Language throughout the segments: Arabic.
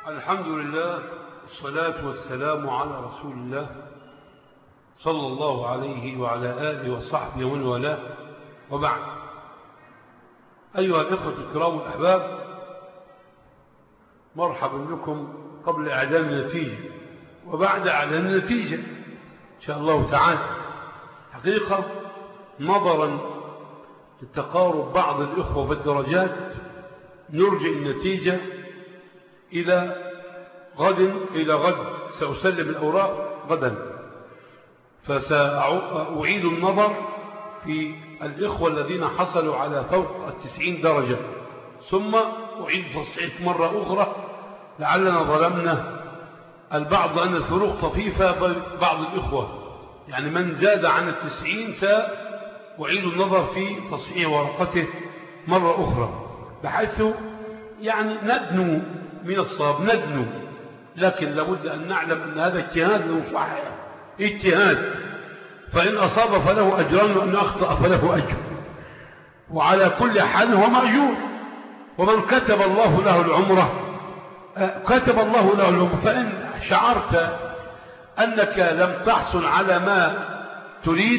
الحمد لله والصلاة والسلام على رسول الله صلى الله عليه وعلى آله وصحبه ومن والاه، وبعد. أيها الإخوة الكرام الأحباب، مرحبا بكم قبل إعلان النتيجة وبعد إعلان النتيجة إن شاء الله تعالى. حقيقة نظرا للتقارب بعض الإخوة في الدرجات نرجع النتيجة إلى غد. سأسلم الأوراق غدا، فسأعيد النظر في الإخوة الذين حصلوا على فوق 90 درجة، ثم أعيد تصحيح مرة أخرى لعلنا ظلمنا البعض، أن الفروق طفيفة بعض الإخوة، يعني من زاد عن 90 سأعيد النظر في تصحيح ورقته مرة أخرى، بحيث يعني ندنو من الصواب ندنو، لكن لابد أن نعلم أن هذا اجتهاد مصحح، اجتهاد، فإن أصاب فله أجران وإن أخطأ فله أجر، وعلى كل حال هو مأجور. ومن كتب الله له العمرة كتب الله له العمرة. فإن شعرت أنك لم تحصل على ما تريد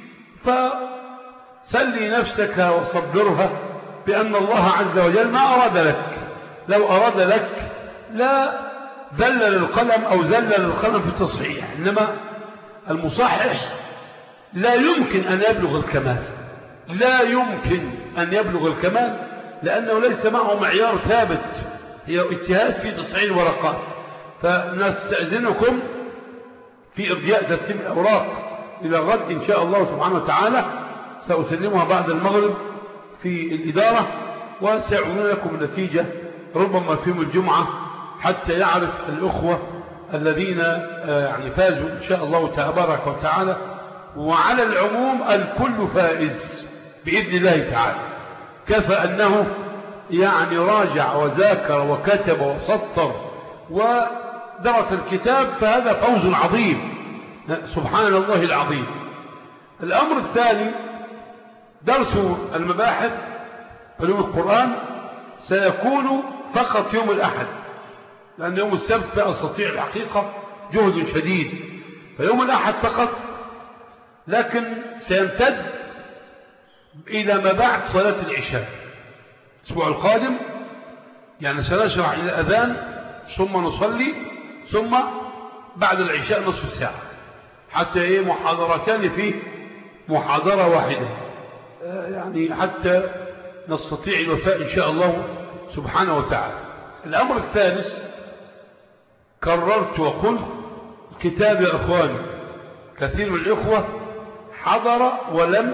فسلي نفسك وصبرها بأن الله عز وجل ما أراد لك. لو أراد لك لا ذلل القلم أو زلل القلم في التصحيح، إنما المصحح لا يمكن أن يبلغ الكمال، لا يمكن أن يبلغ الكمال، لأنه ليس معه معيار ثابت، هي اجتهاد في تصحيح الورقات. فنستأذنكم في إرجاء تسليم الأوراق إلى غد إن شاء الله سبحانه وتعالى، سأسلمها بعد المغرب في الإدارة، وسيعلن لكم النتيجة ربما في يوم الجمعة، حتى يعرف الأخوة الذين يعني فازوا إن شاء الله تبارك وتعالى. وعلى العموم الكل فائز بإذن الله تعالى، كفى أنه يعني راجع وذاكر وكتب وسطر ودرس الكتاب، فهذا فوز عظيم، سبحان الله العظيم. الأمر الثاني درس المباحث علوم القرآن سيكون فقط يوم الأحد، لأن يوم السبت لا أستطيع الحقيقة، جهد شديد، فيوم الأحد فقط، لكن سيمتد إلى ما بعد صلاة العشاء الأسبوع القادم، يعني سنشرع إلى الأذان ثم نصلي، ثم بعد العشاء نصف ساعة، حتى محاضرتان في محاضرة واحدة، يعني حتى نستطيع الوفاء إن شاء الله سبحانه وتعالى. الأمر الثالث كررت وقلت كتاب يا أخواني، كثير من الإخوة حضر ولم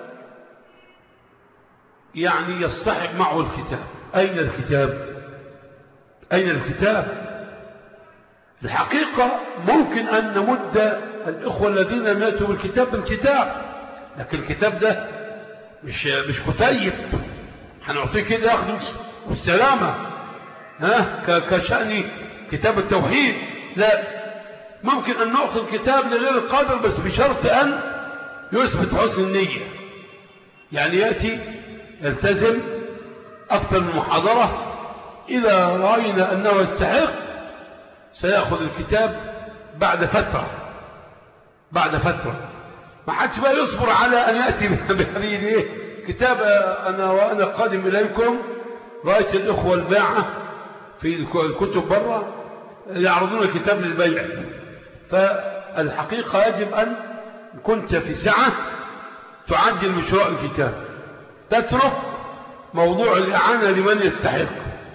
يعني يصطحب معه الكتاب. أين الكتاب؟ أين الكتاب؟ الحقيقة ممكن أن نمد الإخوة الذين لم يأتوا بالكتاب، لكن الكتاب ده مش كتيب هنعطيه كده ياخده والسلامة، كشأن كتاب التوحيد، لا، ممكن أن نعطي الكتاب لغير القادر، بس بشرط أن يثبت حسن النية، يعني يأتي يلتزم أكثر من محاضرة، إذا رأينا أنه يستحق سيأخذ الكتاب بعد فترة. ما حدش بقى يصبر على أن يأتي بهذه كتاب. وأنا قادم إليكم رأيت الإخوة الباعة في الكتب برا يعرضون الكتاب للبيع، فالحقيقة يجب أن كنت في سعة تعجل بشراء الكتاب، تترك موضوع الإعانة لمن يستحق.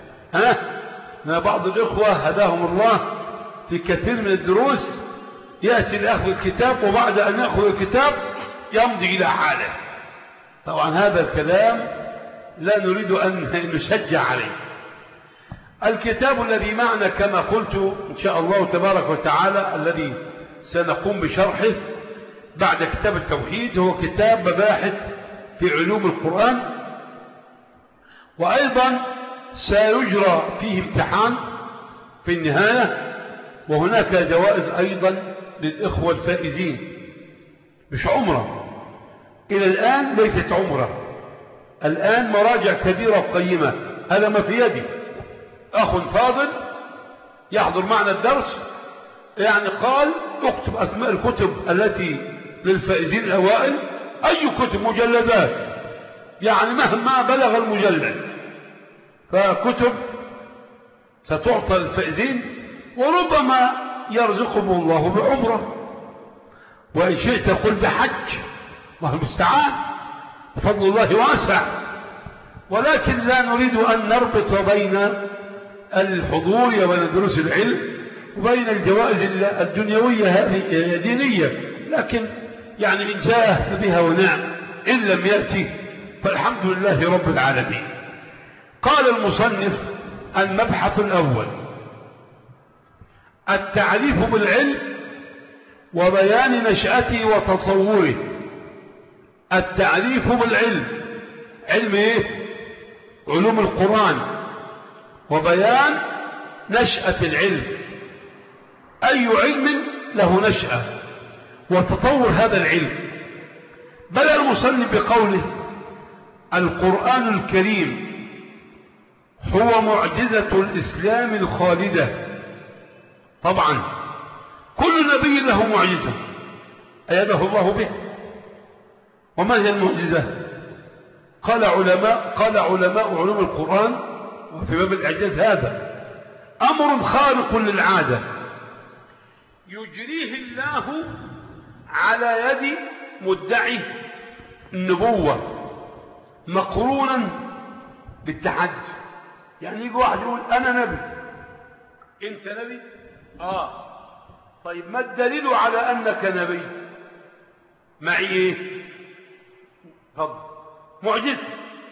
بعض الإخوة هداهم الله في كثير من الدروس يأتي لأخذ الكتاب، وبعد أن يأخذ الكتاب يمضي إلى حاله. طبعا هذا الكلام لا نريد أن نشجع عليه. الكتاب الذي معنا كما قلت إن شاء الله تبارك وتعالى الذي سنقوم بشرحه بعد كتاب التوحيد هو كتاب مباحث في علوم القرآن، وأيضا سيجرى فيه امتحان في النهاية، وهناك جوائز أيضا للإخوة الفائزين، مش عمرة إلى الآن، ليست عمرة الآن، مراجع كبيرة وقيمة، هذا ما في يدي، أخ فاضل يحضر معنا الدرس، يعني قال اكتب أسماء الكتب التي للفائزين الأوائل، أي كتب، مجلدات، يعني مهما بلغ المجلد، فكتب ستعطى للفائزين، وربما يرزقهم الله بعمرة، وإن شئت قل بحج، الله المستعان، فضل الله واسع. ولكن لا نريد أن نربط بين الحضور وبين دروس العلم وبين الجوائز الدنيوية هذه دينية، لكن يعني إن جاء فبها ونعم، إن لم يأتي فالحمد لله رب العالمين. قال المصنف: المبحث الأول التعريف بالعلم وبيان نشأته وتطوره. التعريف بالعلم، علم ايه؟ علوم القرآن، وبيان نشأة العلم، أي علم له نشأة وتطور هذا العلم. بدأ المصنف بقوله: القرآن الكريم هو معجزة الإسلام الخالدة. طبعا كل نبي له معجزة أيده الله به. وما هي المعجزة؟ قال علماء علوم القرآن وفي باب الإعجاز: هذا أمر خارق للعادة يجريه الله على يد مدعي النبوة مقرونا بالتحدي. يعني يجي واحد يقول: أنا نبي. أنت نبي؟ طيب ما الدليل على أنك نبي؟ معي إيه؟ فضل معجزة.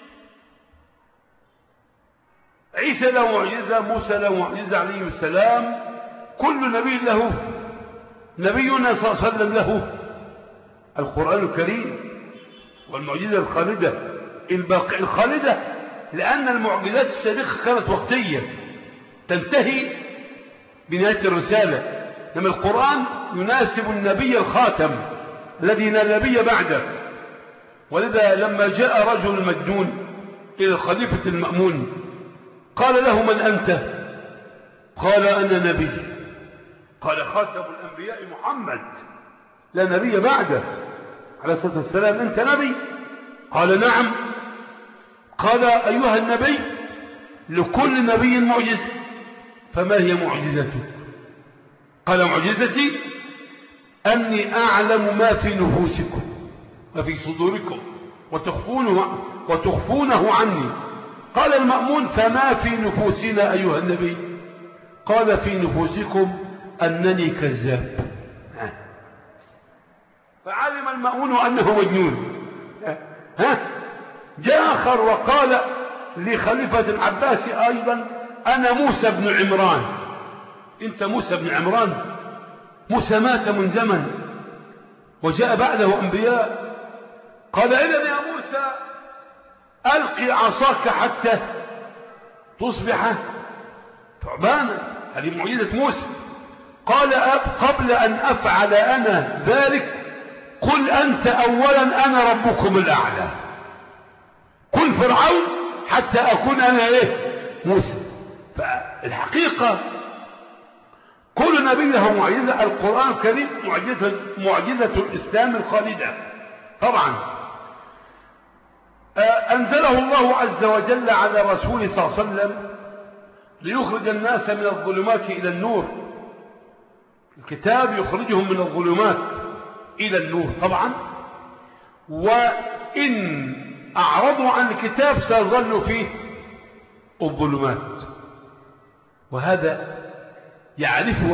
عيسى له معجزة، موسى له معجزة عليه السلام، كل نبي له. نبينا صلى الله عليه وسلم له القرآن الكريم والمعجزة الخالدة الباقية الخالدة، لأن المعجزات السابقة كانت وقتية تنتهي بنهاية الرسالة، لما القرآن يناسب النبي الخاتم الذي لا نبي بعده. ولذا لما جاء رجل مجنون إلى الخليفة المأمون قال له: من أنت؟ قال: أنا نبي. قال: خاتم الأنبياء محمد لا نبي بعده عليه الصلاة والسلام، أنت نبي؟ قال: نعم. قال: أيها النبي، لكل نبي معجزة، فما هي معجزتك؟ قال: معجزتي أني أعلم ما في نفوسكم وفي صدوركم وتخفونه عني. قال المأمون: فما في نفوسنا أيها النبي؟ قال: في نفوسكم أنني كذاب. فعلم المأمون أنه مجنون. جاء آخر وقال لخليفة العباس أيضا: أنا موسى بن عمران. أنت موسى بن عمران؟ موسى مات من زمن وجاء بعده أنبياء. قال: إذن يا موسى ألقي عصاك حتى تصبح ثعبانا. هذه معجزة موسى. قال: قبل أن أفعل أنا ذلك قل أنت أولا أنا ربكم الأعلى. قل فرعون حتى أكون أنا موسى. فالحقيقة كل نبي له معجزة. القرآن الكريم معجزة الإسلام الخالدة. طبعا أنزله الله عز وجل على رسوله صلى الله عليه وسلم ليخرج الناس من الظلمات إلى النور. الكتاب يخرجهم من الظلمات إلى النور طبعا، وإن أعرضوا عن الكتاب سيظلوا فيه الظلمات. وهذا يعرفه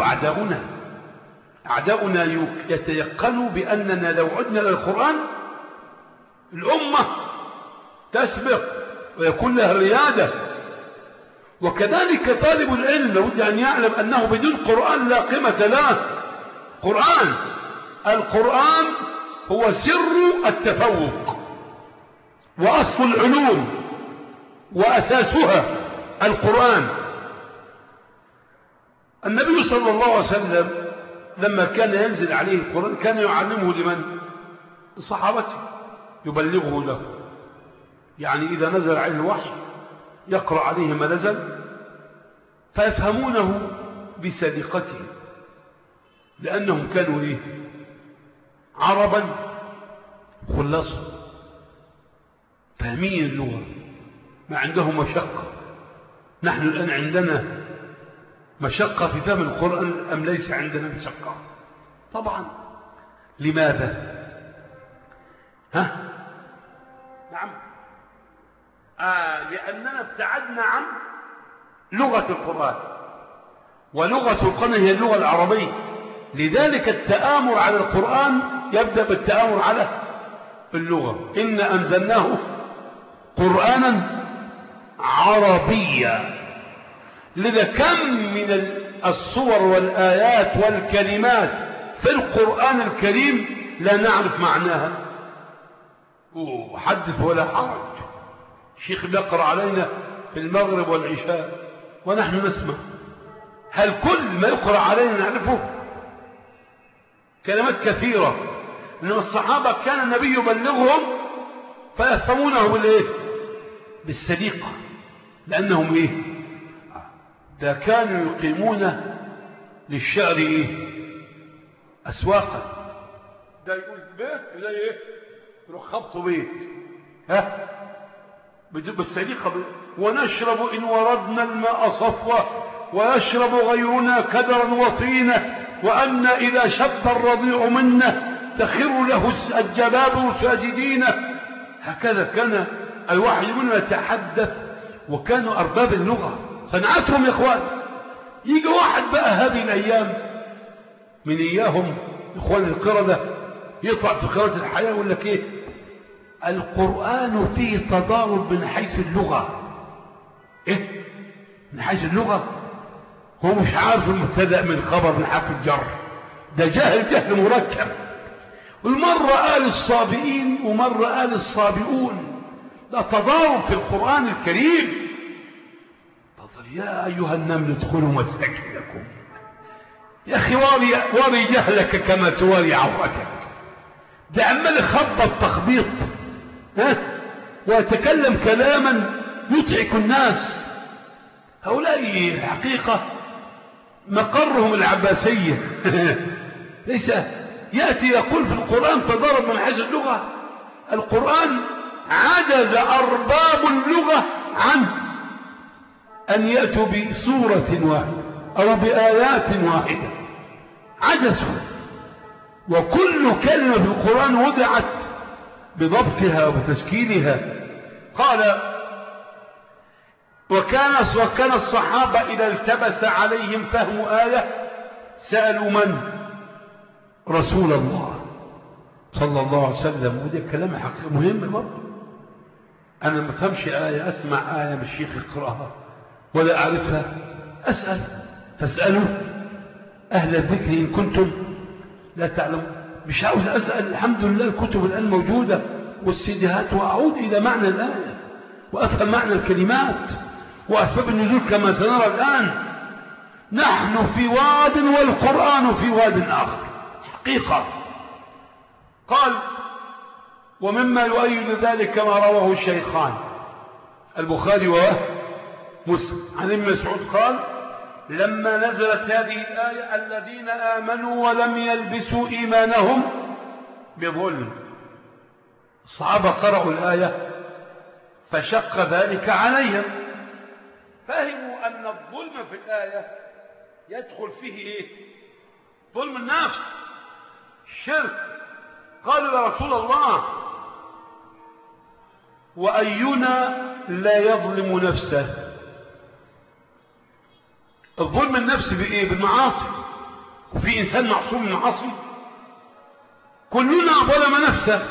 أعداؤنا يتيقنوا بأننا لو عدنا للقرآن الأمة تسبق ويكون لها الريادة. وكذلك طالب العلم لابد أن يعلم أنه بدون قرآن لا قيمة له. القرآن هو سر التفوق وأصل العلوم وأساسها القرآن. النبي صلى الله عليه وسلم لما كان ينزل عليه القرآن كان يعلمه لمن؟ لصحابته، يبلغه له. يعني إذا نزل عليه الوحي يقرأ عليه ما نزل فيفهمونه بسليقتهم، لأنهم كانوا إيه؟ عربا خلصوا فاهمين اللغة، ما عندهم مشقة. نحن الآن عندنا مشقة في فهم القرآن أم ليس عندنا مشقة؟ طبعا. لماذا؟ نعم. لأننا ابتعدنا عن لغة القرآن، ولغة القرآن هي اللغة العربية. لذلك التآمر على القرآن يبدأ بالتآمر على اللغة. إن أنزلناه قرآنا عربيا. لذا كم من الصور والآيات والكلمات في القرآن الكريم لا نعرف معناها. حدث ولا حرج، الشيخ بيقرأ علينا في المغرب والعشاء ونحن نسمع. هل كل ما يقرأ علينا نعرفه؟ كلمات كثيرة، إنما الصحابة كان النبي يبلغهم فيفهمونه بالإيه؟ بالسليقة. لأنهم إيه؟ ده كانوا يقيمون للشعر إيه؟ أسواقا. ده يقول بيت ده إيه؟ يروح خبطوا بيت بالسليقة. ونشرب إن وردنا الماء صفوة ويشرب غيرنا كدرا وطينة، وأن إذا شب الرضيع منا تخر له الجباب ساجدين. هكذا كان الواحد منهم يتحدث، وكانوا أرباب اللغة صنعتهم يا إخوان. يجي واحد بقى هذه الأيام من إياهم إخوان القردة يطلع في قراءة الحياة يقول لك إيه؟ القرآن فيه تضارب من حيث اللغة. إيه؟ من حيث اللغة؟ هو مش عارف المبتدأ من خبر من حرف الجر. ده جهل مركب. والمرة قال الصابئين ومرة قال الصابئون. ده تضارب في القرآن الكريم. فضل يا أيها النمل ادخلوا مساكنكم. يا أخي واري جهلك كما تواري عورتك. ده عمال يخبط تخبيط ويتكلم كلاما يضحك الناس. هؤلاء الحقيقة مقرهم العباسية. ليس يأتي يقول في القرآن تضارب من حيث اللغة. القرآن عجز أرباب اللغة عن أن يأتوا بسورة واحدة أو بآيات واحدة، عجزوا. وكل كلمة في القرآن وضعت بضبطها وتشكيلها. قال وكان الصحابة إذا التبس عليهم فهم آية سألوا من؟ رسول الله صلى الله عليه وسلم. وده كلام حقيقي مهم برضه. أنا ما فهمش آية أسمع آية من الشيخ يقرأها ولا أعرفها أسأل، فاسألوا أهل الذكر إن كنتم لا تعلمون. مش عاوز أسأل، الحمد لله الكتب الآن موجودة والسيديهات، وأعود إلى معنى الآية وأفهم معنى الكلمات وأسباب النزول كما سنرى الآن. نحن في واد والقرآن في واد آخر حقيقة. قال ومما يؤيد ذلك ما رواه الشيخان البخاري ومسلم عن ابن مسعود قال لما نزلت هذه الآية الذين آمنوا ولم يلبسوا إيمانهم بظلم، الصحابة قرأوا الآية فشق ذلك عليهم، فهموا أن الظلم في الآية يدخل فيه إيه؟ ظلم النفس، الشرك. قالوا يا رسول الله وأينا لا يظلم نفسه؟ الظلم النفس بإيه؟ بالمعاصي. وفي إنسان معصوم من المعاصي؟ كلنا ظلم نفسه،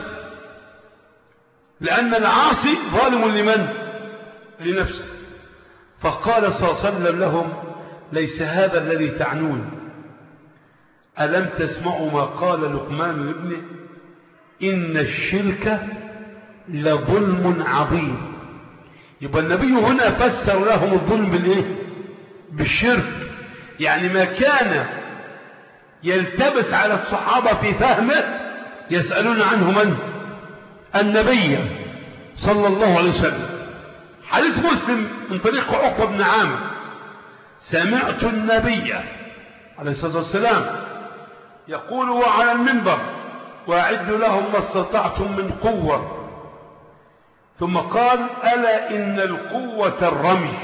لأن العاصي ظالم لمن؟ لنفسه. فقال صلى الله عليه وسلم لهم ليس هذا الذي تعنون. ألم تسمعوا ما قال لقمان لابنه إن الشرك لظلم عظيم. يبقى النبي هنا فسر لهم الظلم بالإيه؟ بالشرك. يعني ما كان يلتبس على الصحابة في فهمه يسألون عنه من؟ النبي صلى الله عليه وسلم. حديث مسلم من طريق عقبة بن عامر سمعت النبي عليه الصلاة والسلام يقول وعلى المنبر وأعدوا لهم ما استطعتم من قوة، ثم قال ألا إن القوة الرمي.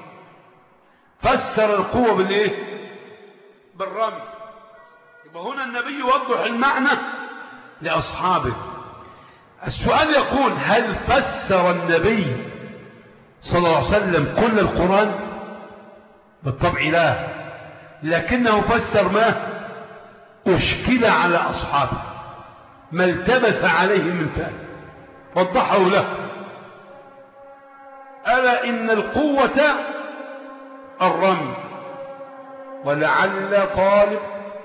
فسر القوة بالإيه؟ بالرمي. يبقى هنا النبي يوضح المعنى لأصحابه. السؤال يقول هل فسر النبي صلى الله عليه وسلم كل القرآن؟ بالطبع لا، لكنه فسر ما أشكل على أصحابه، ما التبس عليه من فهم، وضحه له. ألا إن القوة الرمي. ولعل طالب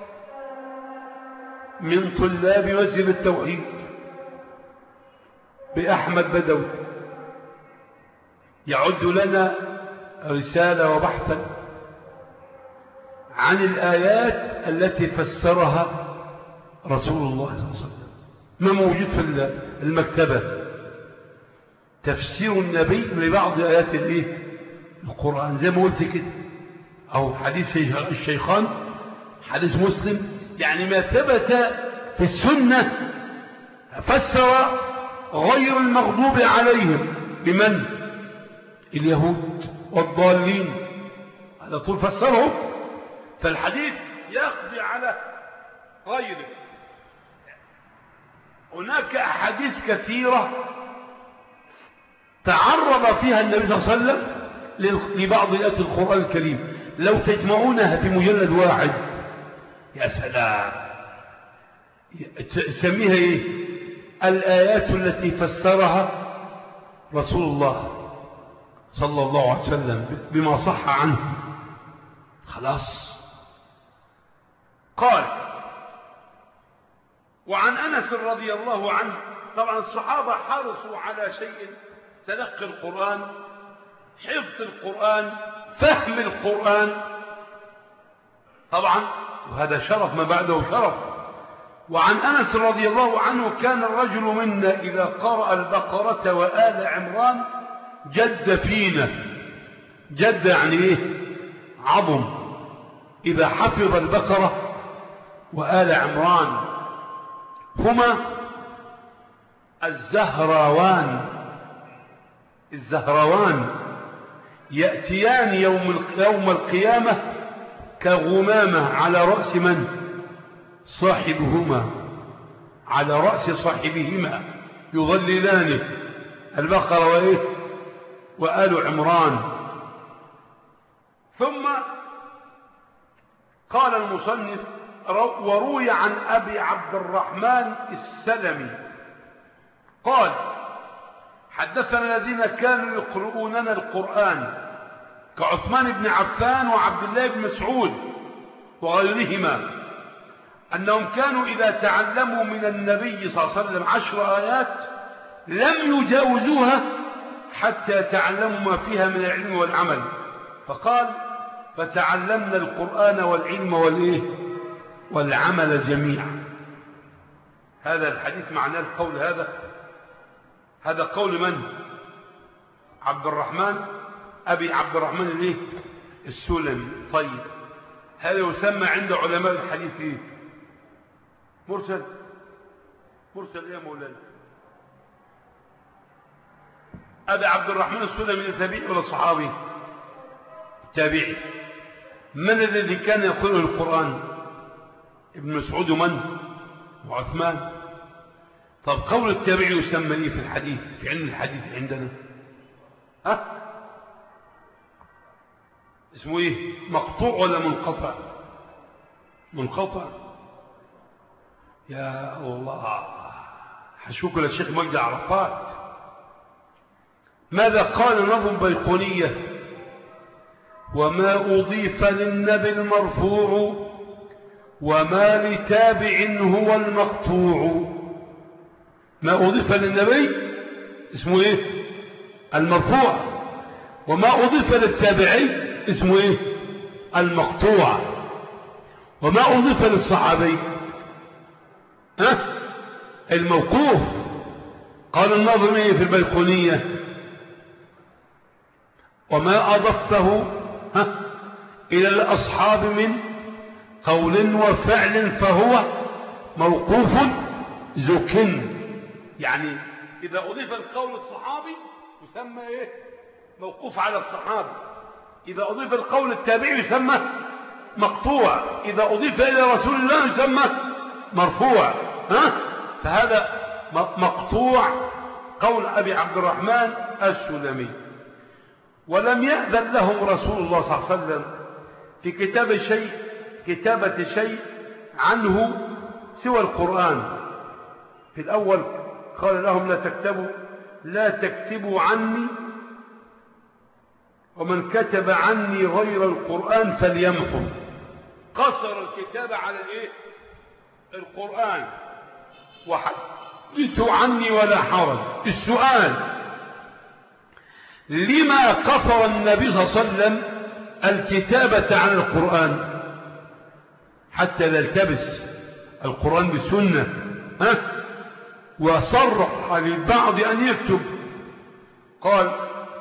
من طلاب مسجد التوحيد بأحمد بدوي يعد لنا رسالة وبحثا عن الآيات التي فسرها رسول الله صلى الله عليه وسلم. ما موجود في المكتبة تفسير النبي لبعض آيات القرآن زي ما قلت كده، أو حديث الشيخان، حديث مسلم، يعني ما ثبت في السنة فسر غير المغضوب عليهم بمن؟ اليهود والضالين، على طول فسرهم. فالحديث يقضي على غيره. هناك أحاديث كثيرة تعرض فيها النبي صلى الله عليه وسلم لبعض آيات القرآن الكريم، لو تجمعونها في مجلد واحد يا سلام، سميها ايه؟ الآيات التي فسرها رسول الله صلى الله عليه وسلم بما صح عنه. خلاص. قال وعن أنس رضي الله عنه، طبعا الصحابة حرصوا على شيء: تلقي القرآن، حفظ القرآن، فهم القرآن، طبعا وهذا شرف ما بعده شرف. وعن أنس رضي الله عنه كان الرجل منا إذا قرأ البقرة وآل عمران جد فينا. جد يعني ايه؟ عظم. إذا حفظ البقرة وآل عمران هما الزهروان يأتيان يوم القيامة كغمامة على رأس من؟ صاحبهما، على رأس صاحبهما، يظللانه، البقرة وإيه؟ وآل عمران. ثم قال المصنف وروي عن أبي عبد الرحمن السلمي قال حدثنا الذين كانوا يقرؤوننا القرآن كعثمان بن عفان وعبد الله بن مسعود وغيرهما أنهم كانوا إذا تعلموا من النبي صلى الله عليه وسلم 10 آيات لم يجاوزوها حتى تعلموا ما فيها من العلم والعمل. فقال فتعلمنا القرآن والعلم والعمل جميعا. هذا الحديث معناه القول هذا قول من؟ عبد الرحمن أبي عبد الرحمن السلمي. طيب هذا يسمى عند علماء الحديث مرسل يا مولانا. أبي عبد الرحمن السلمي تابعي ولا صحابي؟ تابعي. من الذي كان يقرأ القرآن؟ ابن مسعود ومن؟ وعثمان. طب قول التابعي يسمى ايه في الحديث، في علم الحديث عندنا؟ اسمه ايه؟ مقطوع ولا منقطع؟ منقطع. يا الله، حشوك للشيخ مجدي عرفات. ماذا قال نظم بيقونية؟ وما أضيف للنبي المرفوع وما لتابع هو المقطوع. ما أضيف للنبي اسمه ايه؟ المرفوع. وما أضيف للتابعي اسمه ايه؟ المقطوع. وما أضيف للصحابي الموقوف. قال الناظم ايه في البيقونية؟ وما أضفته إلى الأصحاب من قول وفعل فهو موقوف زك. يعني إذا أضيف القول الصحابي يسمى إيه؟ موقوف على الصحابي. إذا أضيف القول التابعي يسمى مقطوع. إذا أضيف إلى رسول الله يسمى مرفوع. فهذا مقطوع قول أبي عبد الرحمن السلمي. ولم يأذن لهم رسول الله صلى الله عليه وسلم في كتابة شيء عنه سوى القرآن. في الأول قال لهم لا تكتبوا عني، ومن كتب عني غير القرآن فليمحو. قصر الكتابة على القرآن. وحدثوا عني ولا حرج. السؤال: لما قصر النبي صلى الله عليه وسلم الكتابة عن القرآن حتى لا يلتبس القرآن بالسنة؟ وصرح للبعض أن يكتب. قال: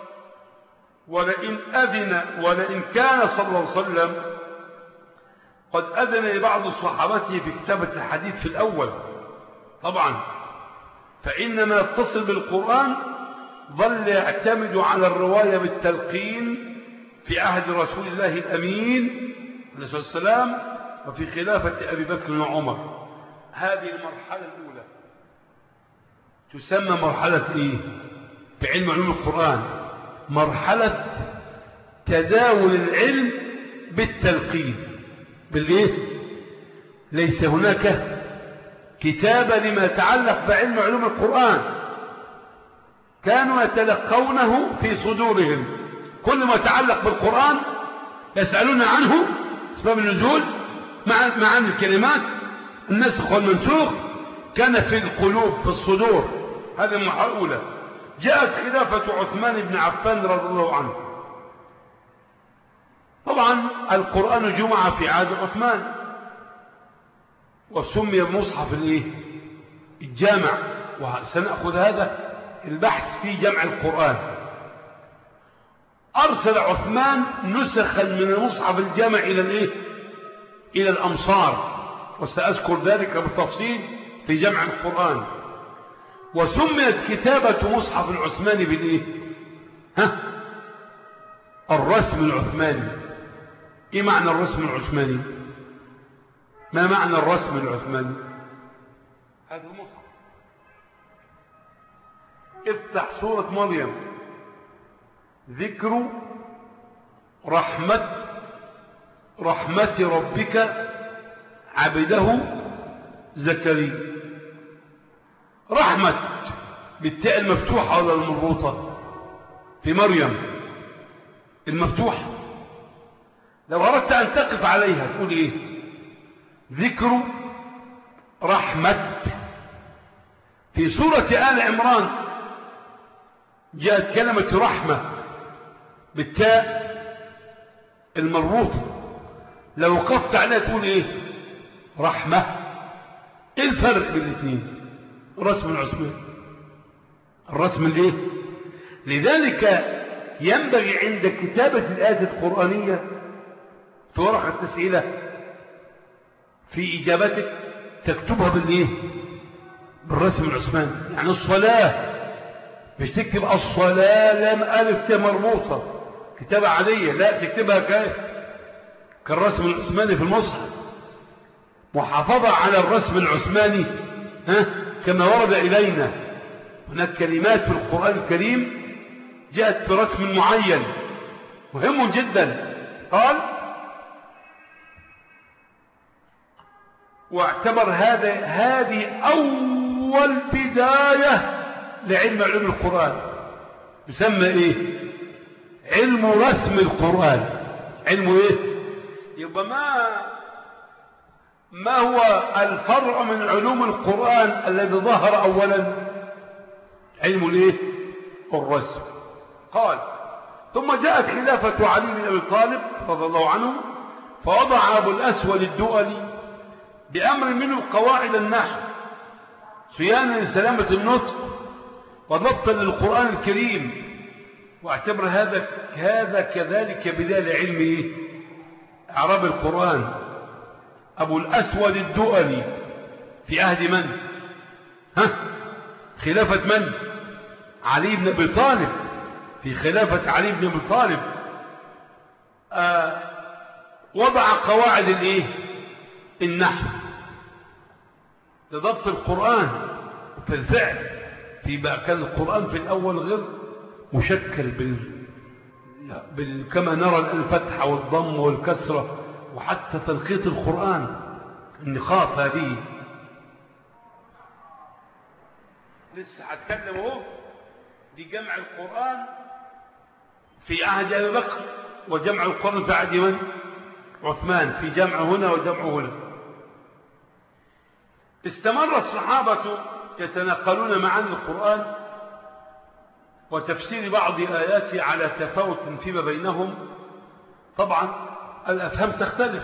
ولئن كان صلى الله عليه وسلم قد أذن لبعض صحابته في كتابة الحديث في الأول طبعا، فإنما يتصل بالقرآن ظل يعتمد على الرواية بالتلقين في عهد رسول الله الأمين عليه الصلاة والسلام وفي خلافة أبي بكر وعمر. هذه المرحلة الأولى تسمى مرحلة في علم علوم القرآن؟ مرحلة تداول العلم بالتلقين. ليس هناك كتابة لما يتعلق بعلم علوم القرآن، كانوا يتلقونه في صدورهم. كل ما يتعلق بالقرآن يسألون عنه، أسباب النزول، معاني الكلمات، النسخ والمنسوخ، كان في القلوب في الصدور. هذه المرحلة الأولى. جاءت خلافة عثمان بن عفان رضي الله عنه. طبعا القرآن جمع في عهد عثمان وسمي بمصحف الجامع، وسنأخذ هذا البحث في جمع القرآن. أرسل عثمان نسخا من المصحف الجامع إلى الأمصار، وسأذكر ذلك بالتفصيل في جمع القرآن. وسميت كتابة مصحف العثماني الرسم العثماني. إيه معنى الرسم العثماني؟ ما معنى الرسم العثماني؟ هذا المصحف. افتح سورة مريم، ذكر رحمة ربك عبده زكريا. رحمة بالتاء المفتوحة ولا المربوطة؟ في مريم المفتوحة. لو أردت أن تقف عليها تقول ذكر رحمة. في سورة آل عمران جاءت كلمة رحمة بالتاء المربوطة، لو وقفت عليها تقول رحمة. ايه الفرق بين الاثنين؟ الرسم العثماني، الرسم لذلك ينبغي عند كتابة الآيات القرآنية في ورقة الأسئلة في إجابتك تكتبها بالرسم العثماني. يعني الصلاة مش تكتب الصلاة لام ألف تاء مربوطة كتابة عادية، لا، تكتبها كالرسم العثماني في المصحف، محافظة على الرسم العثماني كما ورد إلينا. هناك كلمات في القرآن الكريم جاءت برسم معين مهم جدا. قال: واعتبر هذه أول بداية لعلم علوم القرآن. يسمى علم رسم القرآن. علم يبقى ما هو الفرع من علوم القرآن الذي ظهر أولا؟ علم الرسم. قال: ثم جاءت خلافة علي بن أبي طالب رضي الله عنه، فوضع أبو الأسود الدؤلي بأمر منه قواعد النحو صيانة لسلامة النطق وضبطا للقرآن الكريم، واعتبر هذا كذلك بداية لعلم إعراب القرآن أبو الأسود الدؤلي في عهد من؟ خلافة من؟ علي بن أبي طالب. في خلافة علي بن أبي طالب وضع قواعد النحو لضبط القرآن. في الفعل كان القرآن في الأول غير مشكل كما نرى الفتح والضم والكسرة، وحتى تنقيط القرآن النقاط هذه لسه هتكلم اهو. دي جمع القرآن في عهد أبي بكر، وجمع القرآن في عهد من؟ عثمان. في جمع هنا وجمع هنا. استمر الصحابة يتناقلون معاني القرآن وتفسير بعض آياته على تفاوت فيما بينهم. طبعا الأفهام تختلف،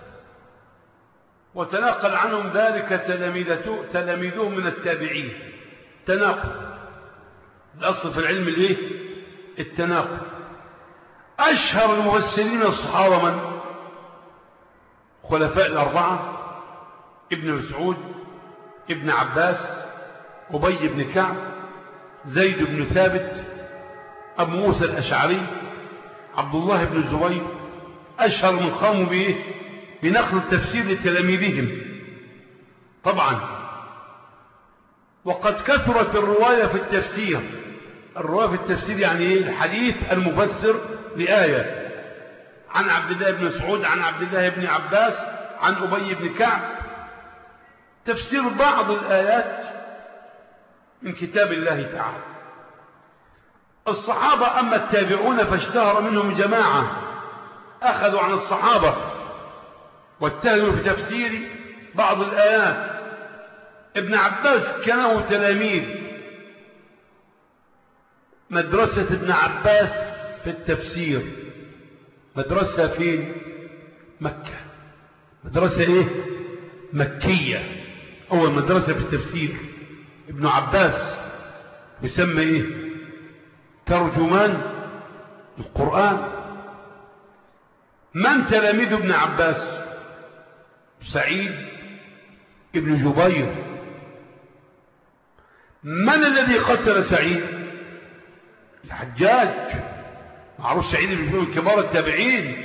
وتناقل عنهم ذلك تلاميذهم من التابعين. تناقل الأصل في العلم التناقل. أشهر المفسرين الصحابة من؟ خلفاء الأربعة: ابن مسعود، ابن عباس، أبي بن كعب، زيد بن ثابت، أبو موسى الأشعري، عبد الله بن الزبير. أشهر من قاموا بنقل التفسير لتلاميذهم طبعا. وقد كثرت الرواية في التفسير. الرواية في التفسير يعني الحديث المفسر لآية، عن عبد الله بن مسعود، عن عبد الله بن عباس، عن أبي بن كعب، تفسير بعض الآيات من كتاب الله تعالى. الصحابة أما التابعون فاشتهر منهم جماعة أخذوا عن الصحابة واتهموا في تفسير بعض الآيات. ابن عباس كان له تلاميذ. مدرسة ابن عباس في التفسير مدرسة في مكة، مدرسة مكية. أول مدرسة في التفسير ابن عباس يسمى ترجمان القرآن. من تلاميذ ابن عباس؟ سعيد ابن جبير. من الذي قتل سعيد؟ الحجاج، معروف سعيد بن جبير من كبار التابعين.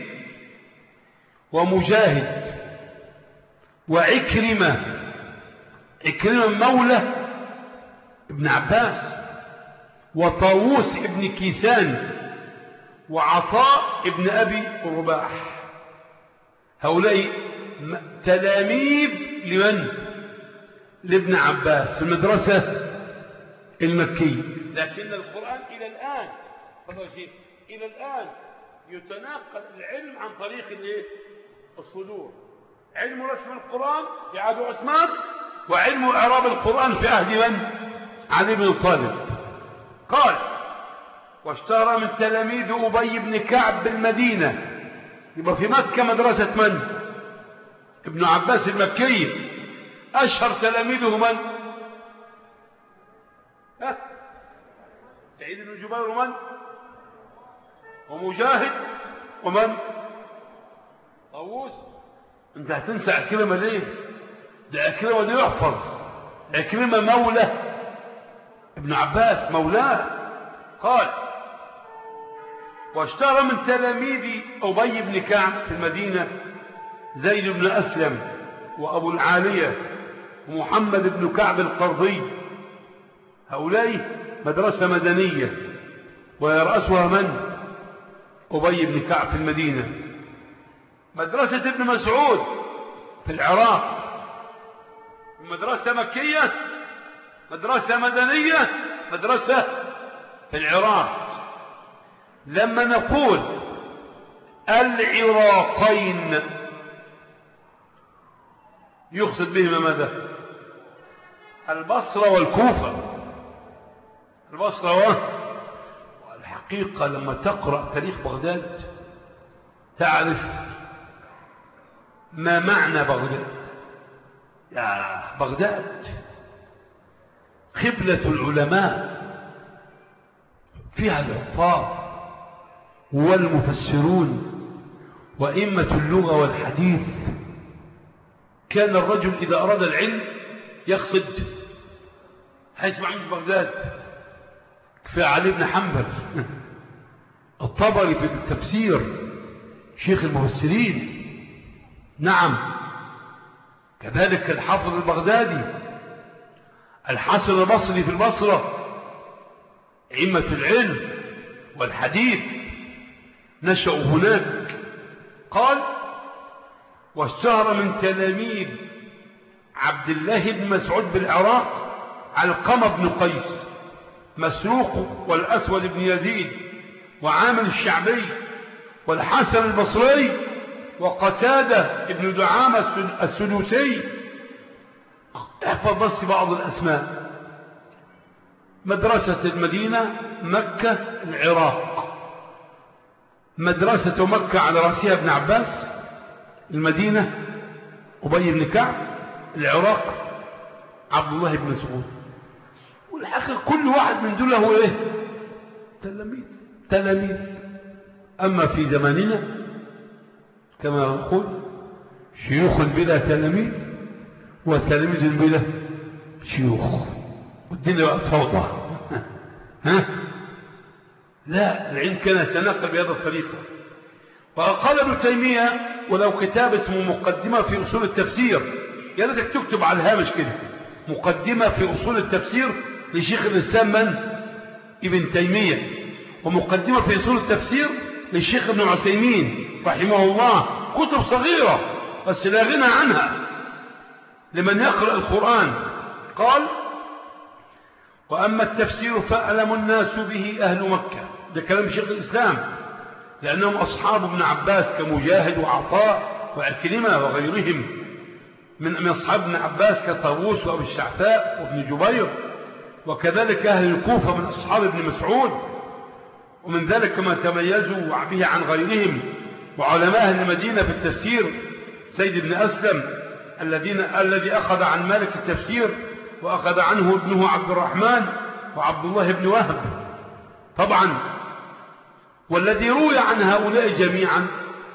ومجاهد، وعكرمة، عكرمة مولى ابن عباس، وطاووس ابن كيسان، وعطاء ابن أبي رباح. هؤلاء تلاميذ لمن؟ لابن عباس في المدرسة المكية. لكن القرآن إلى الآن يتناقل العلم عن طريق الصدور. علم رسم القرآن في عهد عثمان، وعلم إعراب القرآن في عهد من؟ علي بن طالب. قال: واشتهر من تلاميذ أبي بن كعب بالمدينة. يبقى في مكة مدرسة من؟ ابن عباس المكي. أشهر تلاميذه من؟ سعيد بن جبير، ومن؟ ومجاهد، ومن؟ طاووس. انت هتنسى عكرمة ليه؟ ده عكرمة دي يحفظ. عكرمة مولى ابن عباس، مولاه. قال: واشتهر من تلاميذ أبي بن كعب في المدينة زيد بن أسلم، وأبو العالية، ومحمد بن كعب القرظي. هؤلاء مدرسة مدنية ويرأسها من؟ أبي بن كعب في المدينة. مدرسة ابن مسعود في العراق، مدرسة مكية، مدرسة مدنية، مدرسة في العراق. لما نقول العراقين يقصد بهما ماذا؟ البصرة والكوفة. البصرة والحقيقة لما تقرأ تاريخ بغداد تعرف ما معنى بغداد. يا بغداد قبلة العلماء، فيها الحفاظ والمفسرون وأئمة اللغة والحديث. كان الرجل إذا أراد العلم يقصد هيسمع من بغداد، كفاية علي بن حنبل، الطبري في التفسير، شيخ المفسرين. نعم، كذلك الحافظ البغدادي، الحسن البصري في البصرة، أئمة العلم والحديث نشأوا هناك. قال: واشتهر من تلاميذ عبد الله بن مسعود بالعراق علقمة بن قيس، مسروق، والأسود بن يزيد، وعامر الشعبي، والحسن البصري، وقتادة بن دعامة السدوسي. احفظ بس بعض الأسماء. مدرسة المدينة، مكة، العراق. مدرسة مكة على رأسها ابن عباس، المدينة أبي بن كعب، العراق عبد الله بن مسعود. والآخر كل واحد من دول له ايه؟ تلاميذ. أما في زماننا كما نقول شيوخ بلا تلاميذ وتلاميذ بلا شيوخ، والدنيا بقت فوضى. لا، العلم كان يتنقل بهذه الطريقة. وقال ابن تيمية، ولو كتاب اسمه مقدمة في أصول التفسير، يا ريتك تكتب على الهامش كده مقدمة في أصول التفسير لشيخ الإسلام من؟ ابن تيمية. ومقدمة في أصول التفسير للشيخ ابن عثيمين رحمه الله. كتب صغيرة بس لا غنى عنها لمن يقرأ القرآن. قال: وأما التفسير فأعلم الناس به أهل مكة. ده كلام شيخ الإسلام، لأنهم أصحاب ابن عباس كمجاهد وعطاء وعكرمة وغيرهم من أصحاب ابن عباس كطاووس وأبي الشعثاء وابن جبير، وكذلك أهل الكوفة من أصحاب ابن مسعود، ومن ذلك ما تميزوا به عن غيرهم. وعلماء أهل المدينة في التفسير سيد بن أسلم الذي أخذ عن مالك التفسير، وأخذ عنه ابنه عبد الرحمن وعبد الله بن وهب طبعا. والذي روي عن هؤلاء جميعا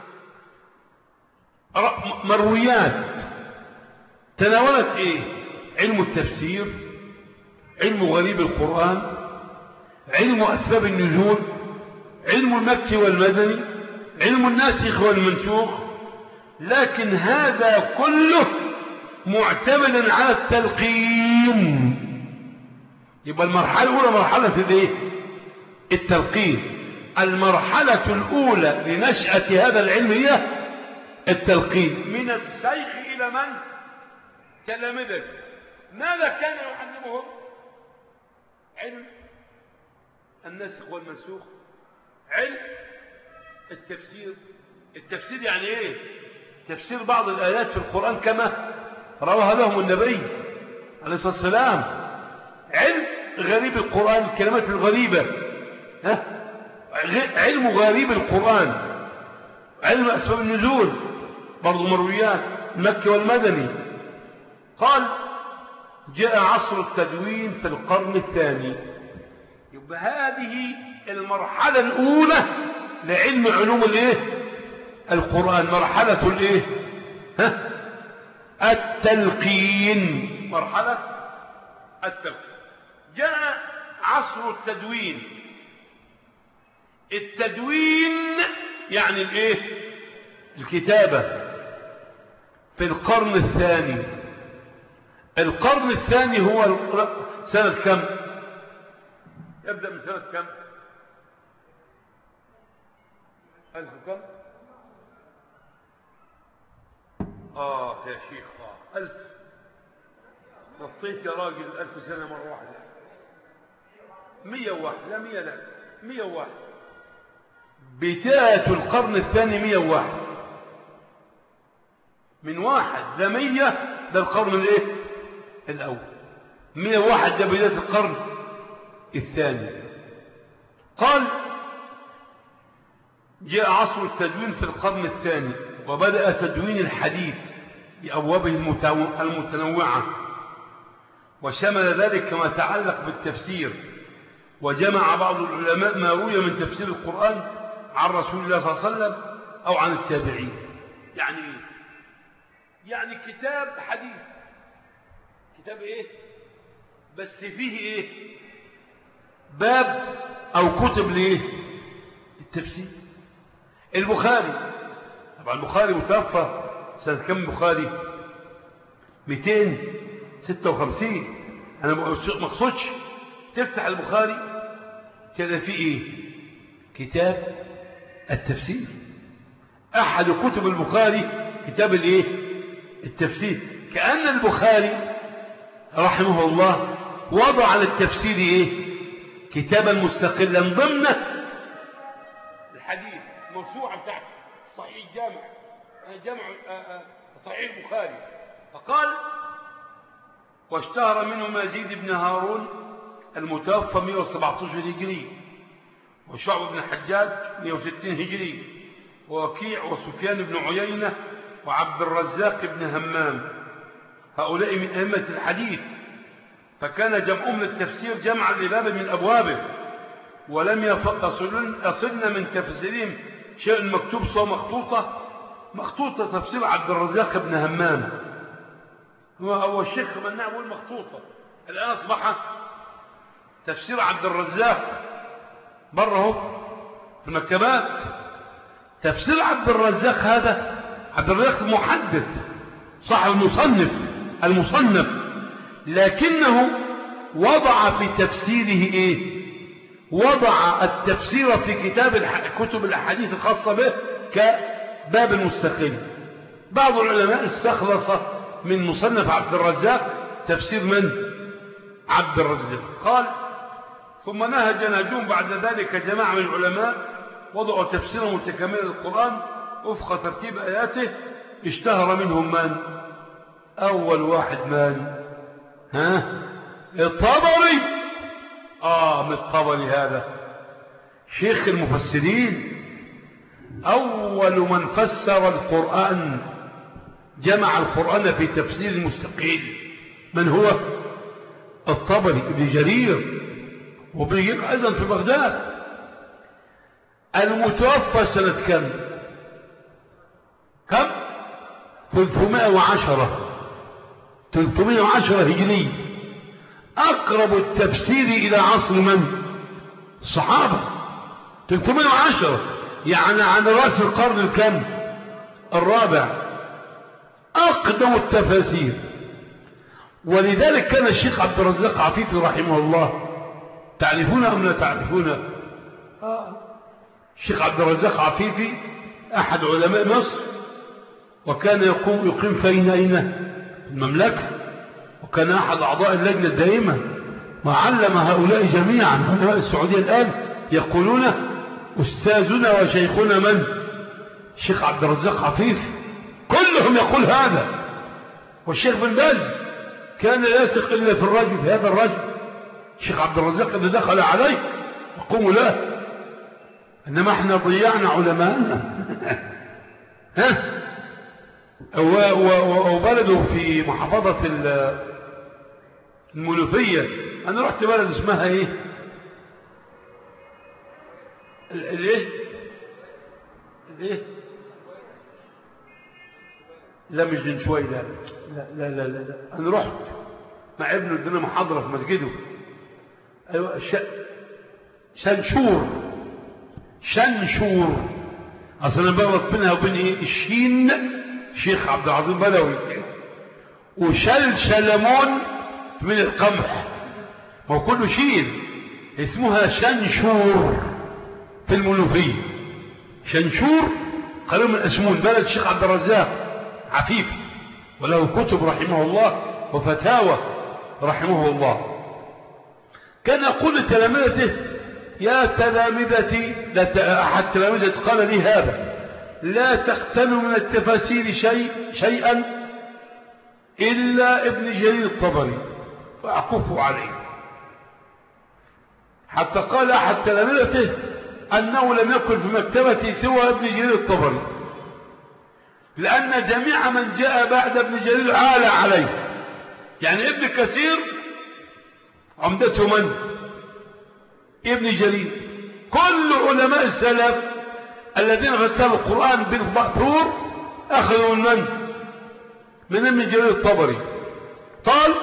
مرويات تناولت ايه؟ علم التفسير، علم غريب القرآن، علم أسباب النزول، علم المكي والمدني، علم الناسخ والمنسوخ. لكن هذا كله معتمد على التلقين. يبقى المرحلة الأولى مرحلة الايه؟ التلقين. المرحلة الأولى لنشأة هذا العلم هي التلقين من الشيخ إلى من؟ تلامذته. ماذا كان يعلمهم؟ علم الناسخ والمنسوخ، علم التفسير. التفسير يعني ايه؟ تفسير بعض الآيات في القرآن كما رواها لهم النبي عليه الصلاة والسلام. علم غريب القرآن، الكلمات الغريبة، علم غريب القرآن، علم أسباب النزول، برضو مرويات المكي والمدني. قال: جاء عصر التدوين في القرن الثاني. يبقى هذه المرحلة الأولى لعلم علوم الايه؟ القرآن، مرحلة الايه؟ التلقين، مرحلة التلقين. جاء عصر التدوين. التدوين يعني الايه؟ الكتابة في القرن الثاني. القرن الثاني هو سنة كم؟ يبدأ من سنة كم؟ 1000 كم؟ يا شيخ 1000. نطيت يا راجل 1000 سنة مرة واحدة. 101. لا 100 لا 101. بداية القرن الثاني 101. من 1 ل 100 ده القرن الايه؟ الأول. 101 ده بداية القرن الثاني. قال: جاء عصر التدوين في القرن الثاني، وبدأ تدوين الحديث بأبوابه المتنوعة، وشمل ذلك ما تعلق بالتفسير. وجمع بعض العلماء ما روي من تفسير القرآن عن رسول الله صلى الله عليه وسلم أو عن التابعين. يعني إيه؟ يعني كتاب حديث، كتاب إيه؟ بس فيه إيه؟ باب أو كتب لإيه؟ التفسير. البخاري، طبعا البخاري متوفى سنة كم البخاري؟ 256. أنا ما أقصدش تفتح البخاري كده فيه إيه؟ كتاب التفسير. أحد كتب البخاري كتاب الإيه؟ التفسير. كأن البخاري رحمه الله وضع للتفسير إيه؟ كتابا مستقلا ضمن الحديث الموسوعة بتاعته صحيح جامع صحيح البخاري. فقال: واشتهر منه يزيد بن هارون المتوفى 117 هجري، وشعب بن حجاج 160 هجري، ووكيع وسفيان بن عيينة وعبد الرزاق بن همام، هؤلاء من أئمة الحديث. فكان جمعهم للتفسير جمعا لباب من أبوابه، ولم يصلنا من تفسيرهم شيء مكتوب سوى مخطوطة تفسير عبد الرزاق بن همام. هو الشيخ مناع بيقول مخطوطة، الآن أصبح تفسير عبد الرزاق بره في المكتبات. تفسير عبد الرزاق هذا، عبد الرزاق المحدث صاحب المصنف، لكنه وضع في تفسيره ايه؟ وضع التفسير في كتب الاحاديث الخاصة به كباب مستقل. بعض العلماء استخلص من مصنف عبد الرزاق تفسير من؟ عبد الرزاق. قال: ثم نهجون بعد ذلك جماعة من العلماء وضعوا تفسيرا متكاملا للقرآن وفق ترتيب آياته. اشتهر منهم من؟ أول واحد من؟ الطبري. من الطبري هذا شيخ المفسرين، أول من فسر القرآن، جمع القرآن في تفسير مستقيل. من هو؟ الطبري ابن جرير، وابن جرير أيضا في بغداد، المتوفى سنة كم؟ 310 هجري. أقرب التفسير إلى عصر من؟ الصحابة. 310 يعني عن رأس القرن الكم؟ الرابع. أقدم التفاسير. ولذلك كان الشيخ عبد الرزاق عفيفي رحمه الله، تعرفون أم لا تعرفون؟ الشيخ عبد الرزاق عفيفي أحد علماء مصر، وكان يقيم فين المملكة، وكان أحد أعضاء اللجنة الدائمة، وعلم هؤلاء جميعا. علماء السعودية الآن يقولون أستاذنا وشيخنا من؟ الشيخ عبد الرزاق عفيفي، كلهم يقول هذا. والشيخ بن باز كان لا يثق إلا في هذا الرجل الشيخ عبد الرزاق إذا دخل عليه يقوم له. إنما احنا ضيعنا علماءنا. وبلده في محافظة المنوفية. أنا رحت بلد اسمها إيه؟ الإيه؟ لا مش دنشوي، لا لا لا لا لا. أنا رحت مع ابنه ادينا محاضرة في مسجده. أيوة شنشور. أصلا بغلط بينها وبين إيه؟ الشين شيخ عبد العظيم بدوي، وشلمون من القمح، ما هو كله شين. اسمها شنشور في المنوفية. شنشور قريب من أسمون، بلد الشيخ عبد الرزاق عفيفي، وله كتب رحمه الله وفتاوى رحمه الله. كان يقول لتلامذته: يا تلامذتي، أحد تلامذتي قال لي هذا: لا تقتنوا من التفاسير شيئا إلا ابن جرير الطبري فأعكف عليه. حتى قال أحد تلامذته أنه لم يكن في مكتبتي سوى ابن جرير الطبري، لأن جميع من جاء بعد ابن جرير عال عليه. يعني ابن كثير عمدته من؟ ابن جرير. كل علماء السلف الذين فسروا القرآن بالمأثور أخذوا من ابن جرير الطبري. قال: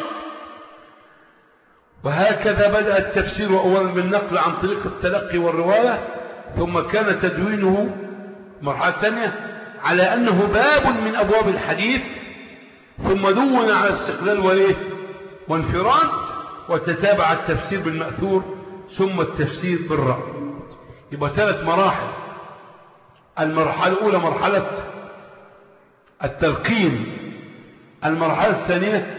وهكذا بدأ التفسير أولا بالنقل عن طريق التلقي والرواية، ثم كان تدوينه مرحلة ثانية على أنه باب من أبواب الحديث، ثم دون على استقلال وانفراد، وتتابع التفسير بالمأثور ثم التفسير بالرأي. يبقى 3 مراحل. المرحلة الأولى مرحلة التلقين، المرحلة الثانية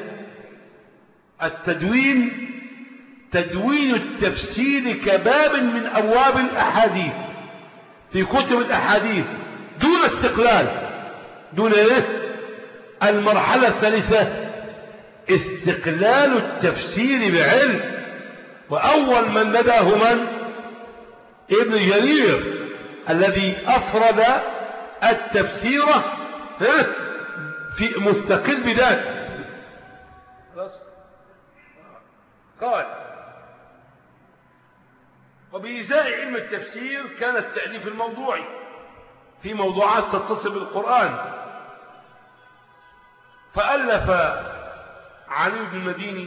التدوين، تدوين التفسير كباب من أبواب الأحاديث في كتب الأحاديث دون استقلال، دون المرحلة الثالثة استقلال التفسير بعلم، وأول من بدأه ابن جرير الذي أفرد التفسير في مستقل بذاته. قال: وبإزاء علم التفسير كان التأليف الموضوعي في موضوعات تتصل بالقرآن، فألف علي بن المديني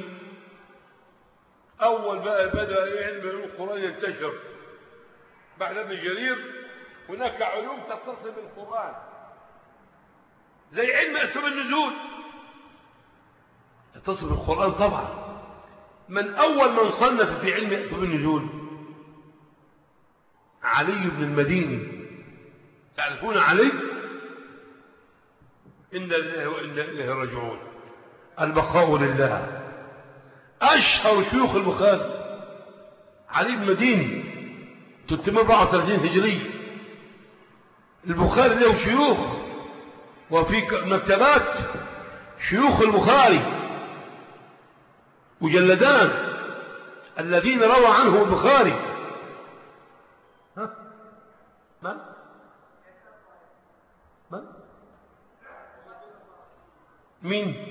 أول بدأ علم القرآن ينتشر بعد ابن جرير. هناك علوم تتصل بالقرآن زي علم أسباب النزول، تتصل بالقرآن طبعا. من أول من صنف في علم أسباب النزول؟ علي بن المديني. تعرفون علي؟ إن الله وإنا إليه راجعون. البقاء لله. أشهر شيوخ البخاري علي بن المديني 334 هجري. البخاري له شيوخ، وفي مكتبات شيوخ البخاري مجلدان الذين روى عنه البخاري. من؟ مين؟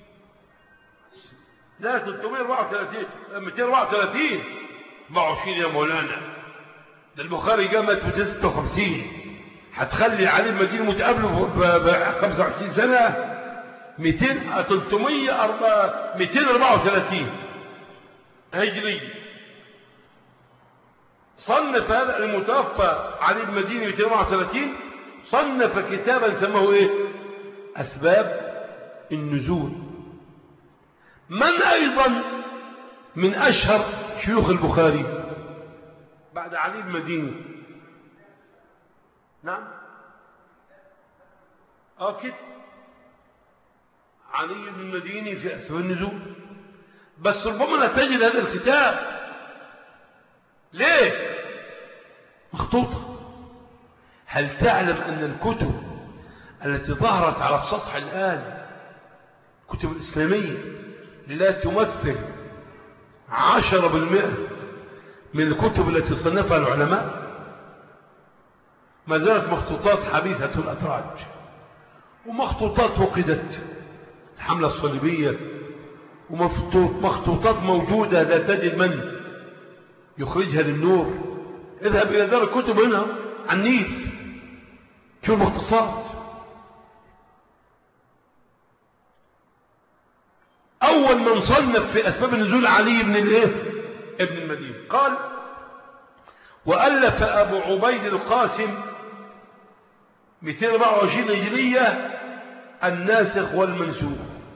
لا 334 234 24 يا مولانا. ده البخاري جاء مات في 56. هتخلي علي المديني متقابله ب 25 سنة 234 هجري. صنف هذا المتوفى علي المديني 234 صنف كتابا سماه أسباب النزول. من أيضا من أشهر شيوخ البخاري بعد علي المديني؟ نعم كده علي بن المديني في أسباب النزول. بس ربما لا تجد هذا الكتاب. ليه؟ مخطوطة. هل تعلم أن الكتب التي ظهرت على السطح الآن الكتب الإسلامية لا تمثل 10% من الكتب التي صنفها العلماء؟ ما زالت مخطوطات حديثة الأتراج، ومخطوطات فقدت الحملة الصليبية، ومخطوطات موجودة لا تجد من يخرجها للنور. اذهب إلى دار الكتب هنا على النيل شوف مختصات. أول من صنف في أسباب النزول علي بن ابن المديني. قال: وألف أبو عبيد القاسم 224 هجرية الناسخ والمنسوخ،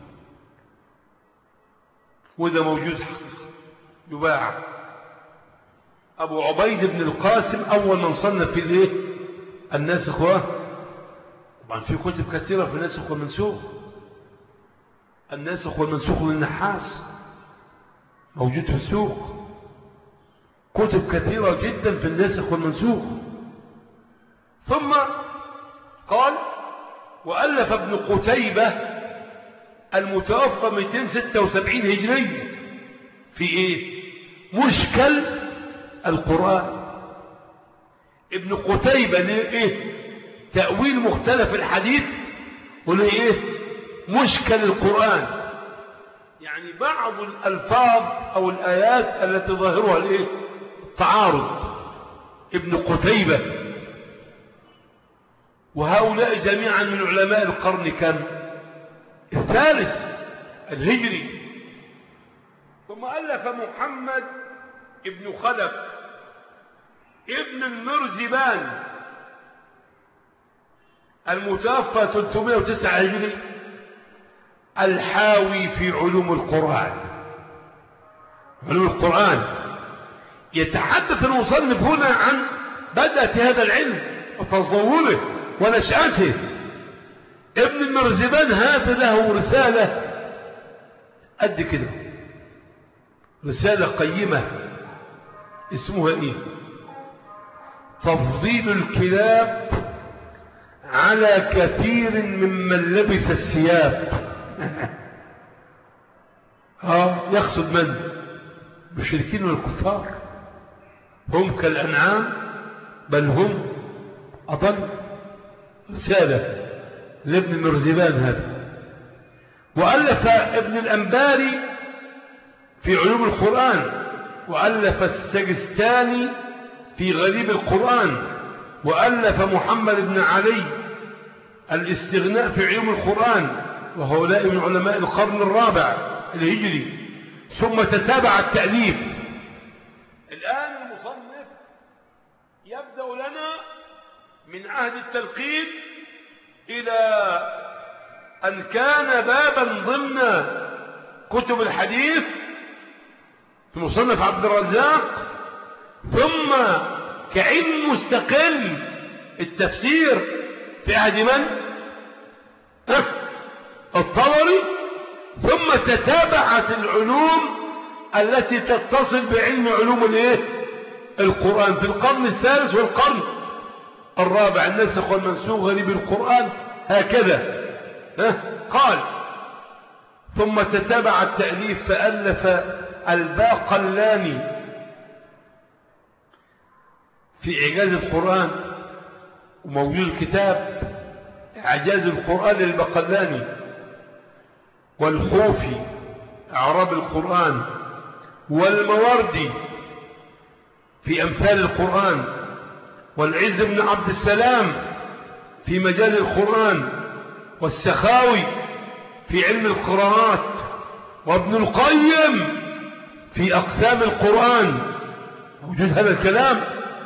وده موجود يباع. أبو عبيد بن القاسم أول من صنف في الناسخ طبعا في كتب كثيرة في الناسخ والمنسوخ. الناسخ والمنسوخ للنحاس موجود في السوق، كتب كثيرة جدا في الناسخ والمنسوخ. ثم قال: وألف ابن قتيبة المتوفى 276 هجري في مشكل القرآن. ابن قتيبة له تأويل مختلف الحديث، وله مشكل القرآن، يعني بعض الألفاظ أو الآيات التي ظاهرها التعارض. ابن قتيبة وهؤلاء جميعا من علماء القرن كم؟ الثالث الهجري. ثم ألف محمد ابن خلف ابن المرزبان المتوفى 309 هجري الحاوي في علوم القرآن. علوم القرآن يتحدث المصنف هنا عن بدأة هذا العلم وتطوره ونشأته. ابن المرزبان هذا له رسالة قد كده، رسالة قيمة اسمها ايه؟ تفضيل الكلاب على كثير ممن لبس الثياب. يقصد من؟ المشركين والكفار، هم كالأنعام بل هم أضل. رسالة لابن المرزبان هذا. وألف ابن الأنباري في علوم القرآن، وألف السجستاني في غريب القرآن، وألف محمد بن علي الاستغناء في علوم القرآن، وهؤلاء من علماء القرن الرابع الهجري. ثم تتابع التأليف. الآن المصنف يبدأ لنا من عهد التلقين إلى أن كان بابا ضمن كتب الحديث في مصنف عبد الرزاق، ثم كعلم مستقل التفسير في عهد من؟ الطبري. ثم تتابعت العلوم التي تتصل بعلم علوم القرآن في القرن الثالث والقرن الرابع، النسخ والمنسوخ غريب القرآن هكذا. قال ثم تتابع التأليف فألف الباقلاني في إعجاز القرآن، وموجود الكتاب إعجاز القرآن للباقلاني، والخوفي إعراب القرآن، والموردي في أمثال القرآن، والعز بن عبد السلام في مجال القرآن، والسخاوي في علم القراءات، وابن القيم في أقسام القرآن. وجود هذا الكلام.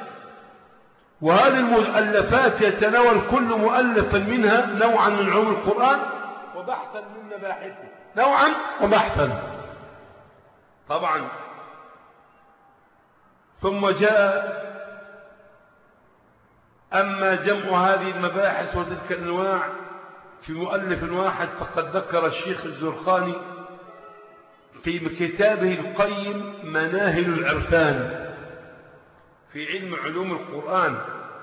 وهذه المؤلفات يتناول كل مؤلف منها نوعا من علوم القرآن وبحثا من مباحثه، نوعا وبحثا طبعا. ثم جاء أما جمع هذه المباحث وتلك الأنواع في مؤلف واحد فقد ذكر الشيخ الزرقاني في كتابه القيم مناهل العرفان في علم علوم القرآن.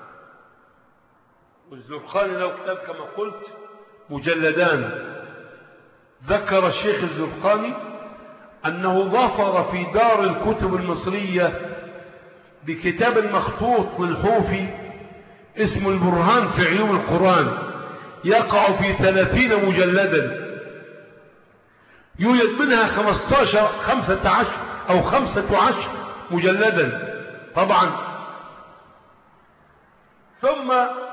والزرقاني له كتاب كما قلت مجلدان. ذكر الشيخ الزرقاني أنه ظفر في دار الكتب المصرية بكتاب مخطوط للحوفي اسم البرهان في علوم القرآن، يقع في 30 مجلدا، يوجد منها 15 أو 15 مجلدا طبعا. ثم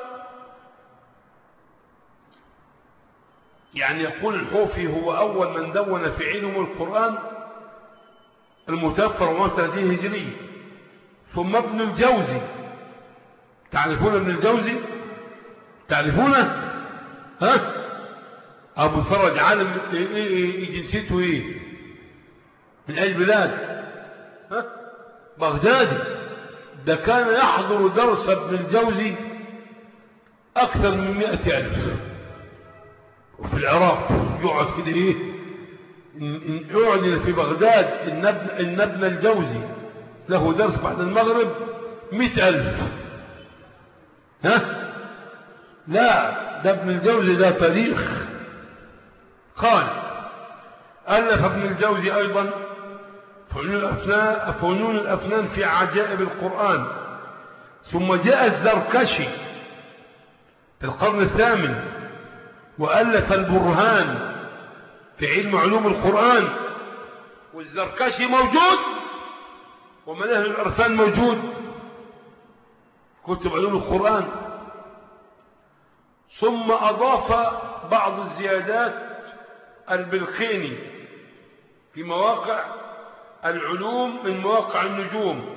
يعني يقول الحوفي هو أول من دون في علم القرآن المتوفى 34 هجري. ثم ابن الجوزي، تعرفون ابن الجوزي؟ تعرفونه؟ أبو الفرج عالم جنسيته ايه؟ من أي بلاد؟ بغدادي. ده كان يحضر درس ابن الجوزي أكثر من 100,000 وفي العراق. يقعد كده يعلن في بغداد إن ابن الجوزي له درس بعد المغرب 100,000. لا، ده ابن الجوزي ده تاريخ. قال ألف ابن الجوزي أيضا فنون الأفنان في عجائب القرآن. ثم جاء الزركشي في القرن الثامن وألف البرهان في علم علوم القرآن. والزركشي موجود ومناهل العرفان موجود، كتب علوم القرآن. ثم أضاف بعض الزيادات البلقيني في مواقع العلوم من مواقع النجوم.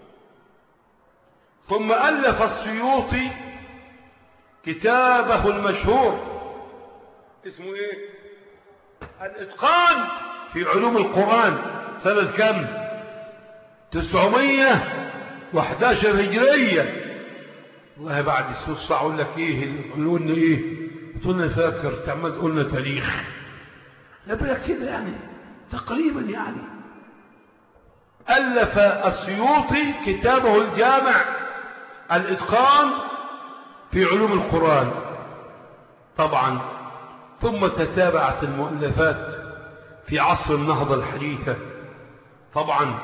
ثم ألف السيوطي كتابه المشهور اسمه ايه؟ الإتقان في علوم القرآن، سنة كم؟ 911 هجرية. والله بعد السوسة أقول لك ايه قلنا ايه؟ قلنا فاكر تعمد قلنا تاريخ نبقى كده يعني تقريبا يعني. ألف السيوطي كتابه الجامع الإتقان في علوم القرآن طبعا. ثم تتابعت المؤلفات في عصر النهضة الحديثة طبعا.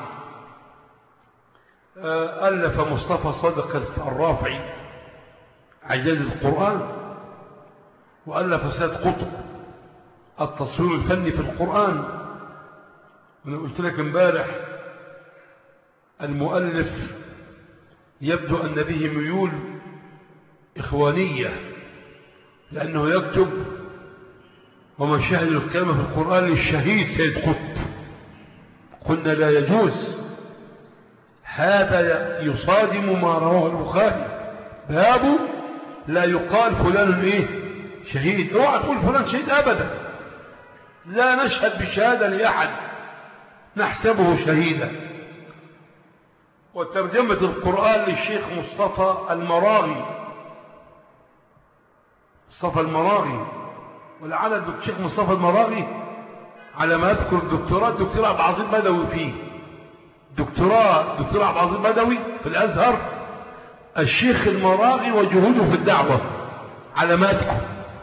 ألف مصطفى صدق الرافعي عجاز القرآن، وألف سيد قطب التصوير الفني في القرآن. أنا قلت لك امبارح المؤلف يبدو أن به ميول إخوانية، لأنه يكتب ومشاهد الكلمة في القرآن للشهيد سيد قطب. قلنا لا يجوز، هذا يصادم ما رواه البخاري، باب لا يقال فلان ايه شهيد. اوعى تقول فلان شهيد ابدا، لا نشهد بشهاده لاحد، نحسبه شهيدا. وترجمه القران للشيخ مصطفى المراغي، ولعل الشيخ مصطفى المراغي على ما اذكر الدكتوراه عبد العظيم بدوي فيه، دكتوراه عبد العظيم بدوي في الازهر، الشيخ المراغي وجهوده في الدعوه على ما اذكر.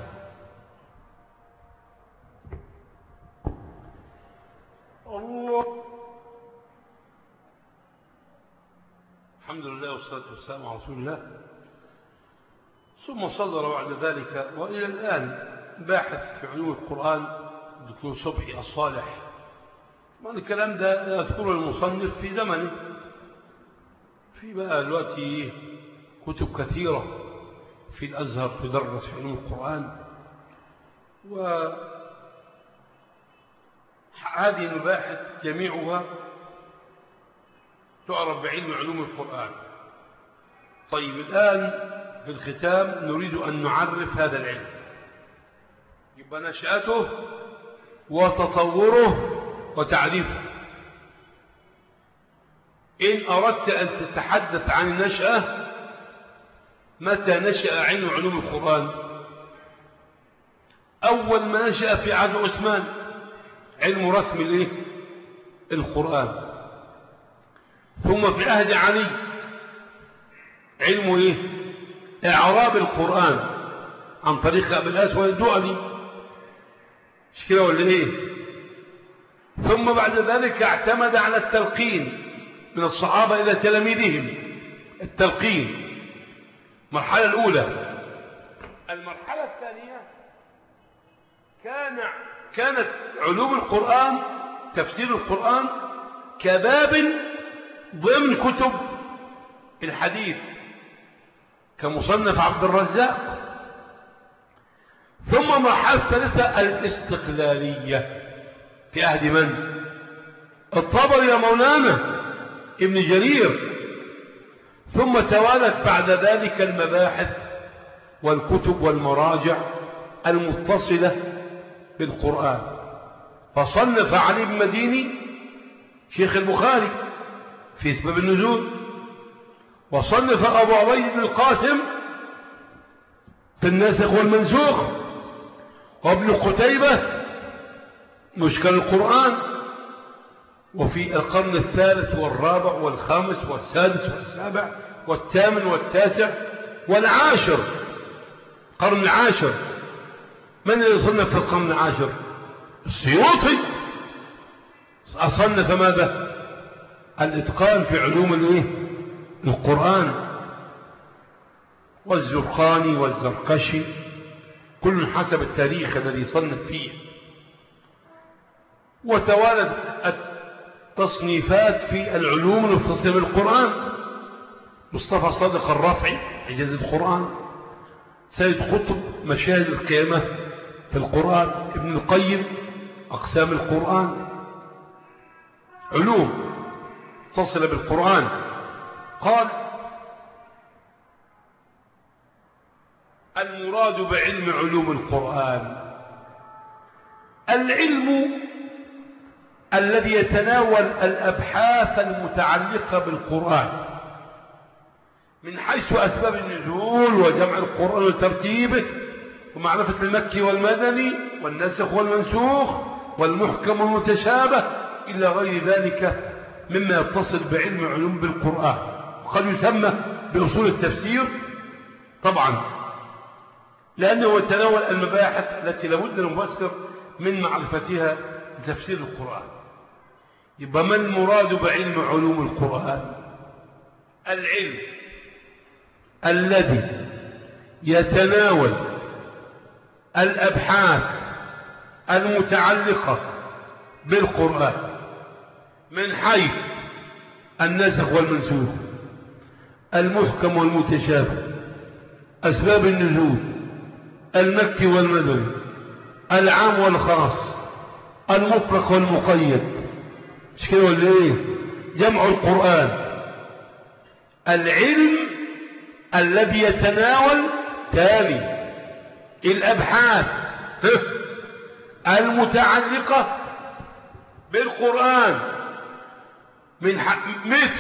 الله، الحمد لله والصلاه والسلام على رسول الله. ثم صدر بعد ذلك والى الان باحث في علوم القرآن الدكتور صبحي الصالح. الكلام ده يذكره المصنف في زمنه، في بقى دلوقتي كتب كثيرة في الأزهر تدرس في علوم القرآن، وهذه المباحث جميعها تعرف بعلم علوم القرآن. طيب الآن في الختام نريد أن نعرف هذا العلم، يبقى نشأته وتطوره وتعريفه. إن أردت أن تتحدث عن النشأة، متى نشأ علم علوم القرآن؟ أول ما نشأ في عهد عثمان علم رسم القرآن. ثم في عهد علي علم إعراب القرآن عن طريق أبي الأسود الدؤلي، مش كده ولا ايه؟ ثم بعد ذلك اعتمد على التلقين من الصحابة إلى تلاميذهم، التلقين المرحلة الأولى. المرحلة الثانية كانت علوم القرآن تفسير القرآن كباب ضمن كتب الحديث كمصنف عبد الرزاق. ثم المرحلة الثالثة الاستقلالية في عهد من؟ الطبري يا مولانا ابن جرير. ثم توالت بعد ذلك المباحث والكتب والمراجع المتصلة بالقرآن. فصنف علي بن مديني شيخ البخاري في سبب النزول، وصنف أبو عبيد بن القاسم في الناسخ والمنسوخ، وابن قتيبة مشكل القرآن. وفي القرن الثالث والرابع والخامس والسادس والسابع والثامن والتاسع والعاشر، القرن العاشر، من اللي صنف في القرن العاشر؟ السيوطي. أصنف ماذا؟ الإتقان في علوم القرآن. والزرقاني والزركشي كل حسب التاريخ الذي صنف فيه. وتوالت التصنيفات في العلوم المتصلة بالقرآن، مصطفى صادق الرافعي عجاز القرآن، سيد قطب مشاهد القيامة في القرآن، ابن القيم أقسام القرآن، علوم متصلة بالقرآن. قال المراد بعلم علوم القرآن العلم الذي يتناول الأبحاث المتعلقة بالقرآن من حيث أسباب النزول وجمع القرآن وترتيبه ومعرفة المكي والمدني والناسخ والمنسوخ والمحكم والمتشابه إلى غير ذلك مما يتصل بعلم علوم بالقرآن، وقد يسمى بأصول التفسير طبعا لأنه يتناول المباحث التي لابد للمفسر من معرفتها لتفسير القرآن. يبقى ما المراد بعلم علوم القرآن؟ العلم الذي يتناول الأبحاث المتعلقة بالقرآن من حيث النسخ والمنسوخ، المحكم والمتشابه، أسباب النزول، المكي والمدني، العام والخاص، المطلق والمقيد، مش كده ولا ايه؟ جمع القرآن. العلم الذي يتناول تالي الأبحاث المتعلقة بالقرآن من مثل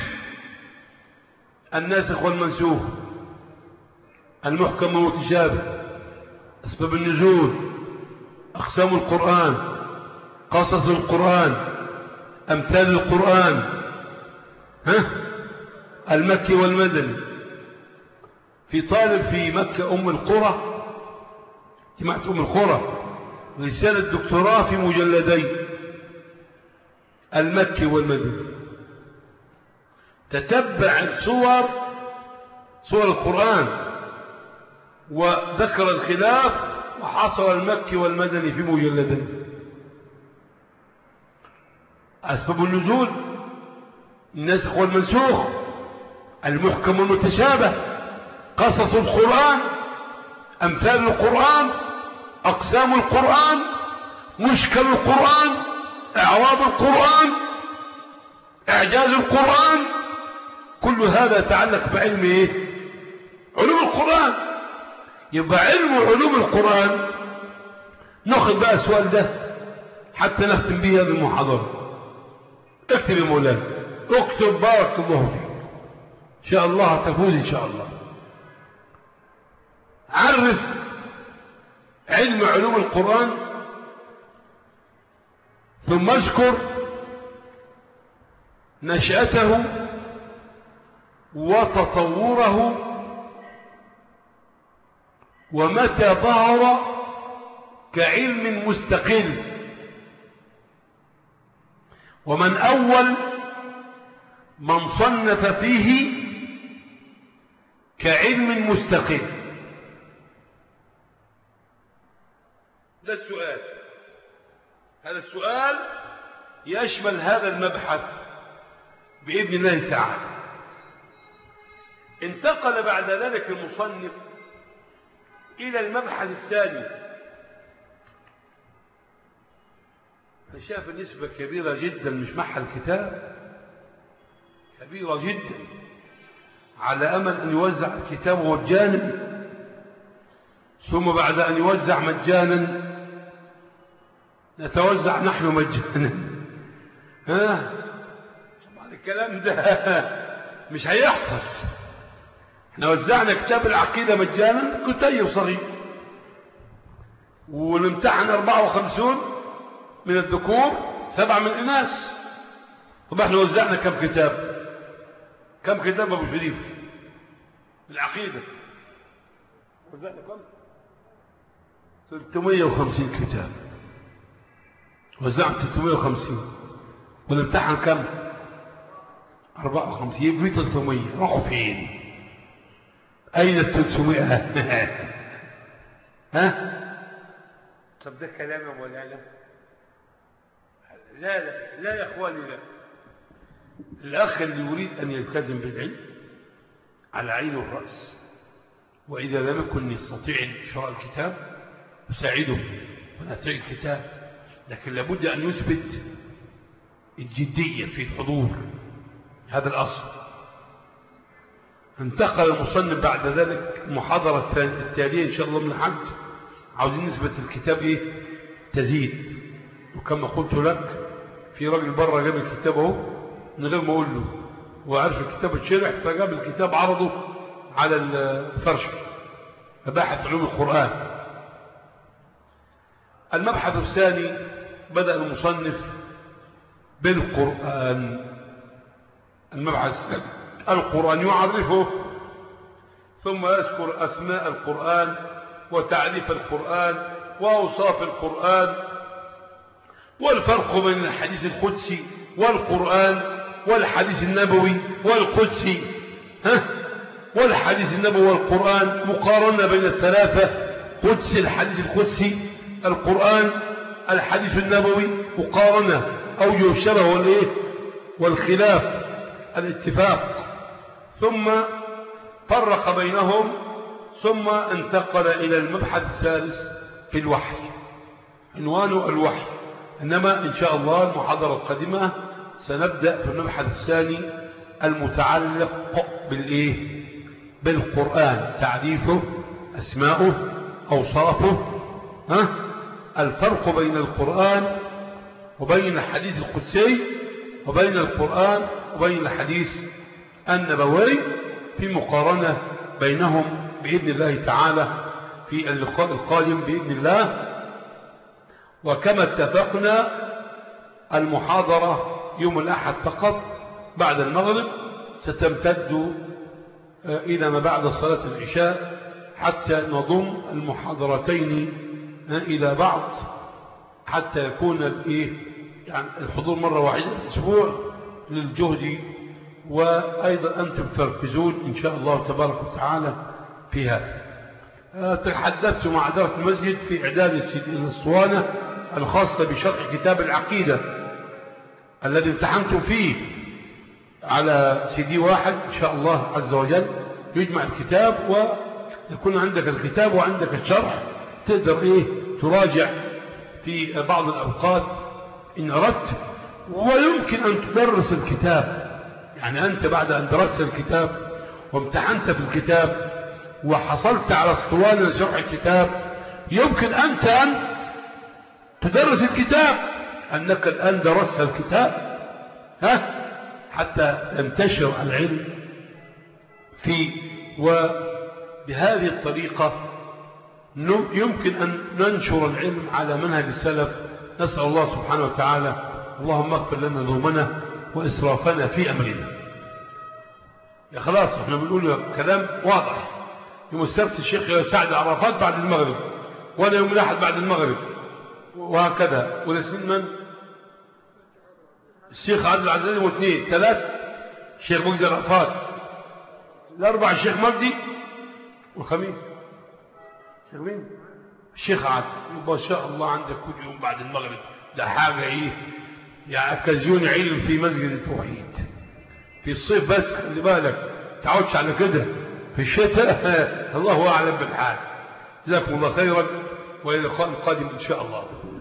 الناسخ والمنسوخ، المحكم والمتشابه، أسباب النزول، أقسام القرآن، قصص القرآن، أمثال القرآن، المكي والمدني. في طالب في مكة أم القرى، جماعة أم القرى، رسالة دكتوراه في مجلدين، المكي والمدني، تتبع صور القرآن وذكر الخلاف وحصر المكي والمدني في مجلدين. أسباب النزول، الناسخ والمنسوخ، المحكم والمتشابه، قصص القرآن، أمثال القرآن، أقسام القرآن، مشكل القرآن، إعراب القرآن، إعجاز القرآن، كل هذا يتعلق بعلم إيه؟ علوم القرآن. يبقى علم علوم القرآن. ناخذ بقى السؤال ده حتى نختم به هذه المحاضرة. اكتب يا مولانا، اكتب بارك الله فيك، إن شاء الله تفوز إن شاء الله. عرف علم علوم القرآن ثم اذكر نشأته وتطوره ومتى ظهر كعلم مستقل، ومن أول من صنف فيه كعلم مستقل. ده السؤال. هذا السؤال يشمل هذا المبحث بإذن الله تعالى. انتقل بعد ذلك المصنف إلى المبحث الثاني. فشاف النسبة كبيرة جدا، مش محل الكتاب كبيرة جدا، على أمل أن يوزع الكتاب مجانا، ثم بعد أن يوزع مجانا نتوزع نحن مجانا. طبعا الكلام ده مش هيحصل. احنا وزعنا كتاب العقيدة مجانا، كتيب صغير، ونمتحن 54 من الذكور 7 من الإناث. طب احنا وزعنا كم كتاب؟ كم كتاب أبو شريف العقيدة؟ وزعنا كم؟ 350 كتاب. وزعت 350 والامتحان كم؟ 54. يبقى 300. راحوا فين؟ أين 300؟ ها؟ طب ده كلام يا مولانا؟ لا لا لا يا اخواني، لا. الأخ اللي يريد أن يلتزم بالعلم على عين الرأس، وإذا لم يكن يستطيع شراء الكتاب أساعده ونستعيد الكتاب، لكن لابد أن يثبت الجدية في الحضور، هذا الأصل. انتقل المصنف بعد ذلك المحاضرة التالية إن شاء الله من الحج، عاوزين نثبت الكتاب إيه؟ تزيد. وكما قلت لك في راجل بره جاب الكتاب اهو من غير ما اقول له، وعارف الكتاب اتشرح فجاب الكتاب عرضه على الفرش، مباحث علوم القرآن. المبحث الثاني بدأ المصنف بالقرآن. المبحث القرآن يعرفه ثم يذكر أسماء القرآن وتعريف القرآن وأوصاف القرآن والفرق بين الحديث القدسي والقرآن والحديث النبوي والقدسي، والحديث النبوي والقرآن، مقارنة بين الثلاثة، قدس الحديث القدسي، القرآن الحديث النبوي، مقارنة أوجه الشبه والخلاف، الاتفاق، ثم فرق بينهم، ثم انتقل إلى المبحث الثالث في الوحي، عنوانه الوحي. إنما إن شاء الله المحاضرة القادمة سنبدأ في المبحث الثاني المتعلق بالقرآن، تعريفه، أسماؤه، أوصافه، الفرق بين القرآن وبين الحديث القدسي وبين القرآن وبين الحديث النبوي، في مقارنة بينهم بإذن الله تعالى في اللقاء القادم بإذن الله. وكما اتفقنا المحاضرة يوم الأحد فقط بعد المغرب، ستمتد إلى ما بعد صلاة العشاء حتى نضم المحاضرتين إلى بعض، حتى يكون يعني الحضور مرة واحدة في الأسبوع للجهد، وأيضا أنتم تركزون إن شاء الله تبارك وتعالى في هذا. تحدثت مع إدارة المسجد في إعداد الأسطوانة الخاصة بشرح كتاب العقيدة الذي امتحنتم فيه على CD واحد إن شاء الله عز وجل، يجمع الكتاب ويكون عندك الكتاب وعندك الشرح، تقدر تراجع في بعض الأوقات إن أردت، ويمكن أن تدرس الكتاب. يعني أنت بعد أن درست الكتاب وامتحنت في الكتاب وحصلت على اسطوانة لشرح الكتاب، يمكن أنت أن تدرس الكتاب، أنك الآن درست الكتاب حتى ينتشر العلم فيه. وبهذه الطريقة يمكن أن ننشر العلم على منهج السلف. نسأل الله سبحانه وتعالى اللهم اغفر لنا ذنوبنا وإسرافنا في أمرنا. يا خلاص احنا بنقول كلام واضح. يوم السبت الشيخ سعد عرفات بعد المغرب، وانا يوم الأحد بعد المغرب، وهكذا. والاثنين من؟ الشيخ عبد العزيز، واثنين ثلاث الشيخ مجدي عرفات، الأربع الشيخ مجدي، والخميس الشيخ مين؟ الشيخ عادل. ما شاء الله عندك كل يوم بعد المغرب، ده حاجة يعني أكازيون علم في مسجد التوحيد. في الصيف بس خلي بالك، تعودش على كده. في الشتاء الله أعلم بالحال. جزاكم الله خيرا، وإلى اللقاء القادم إن شاء الله.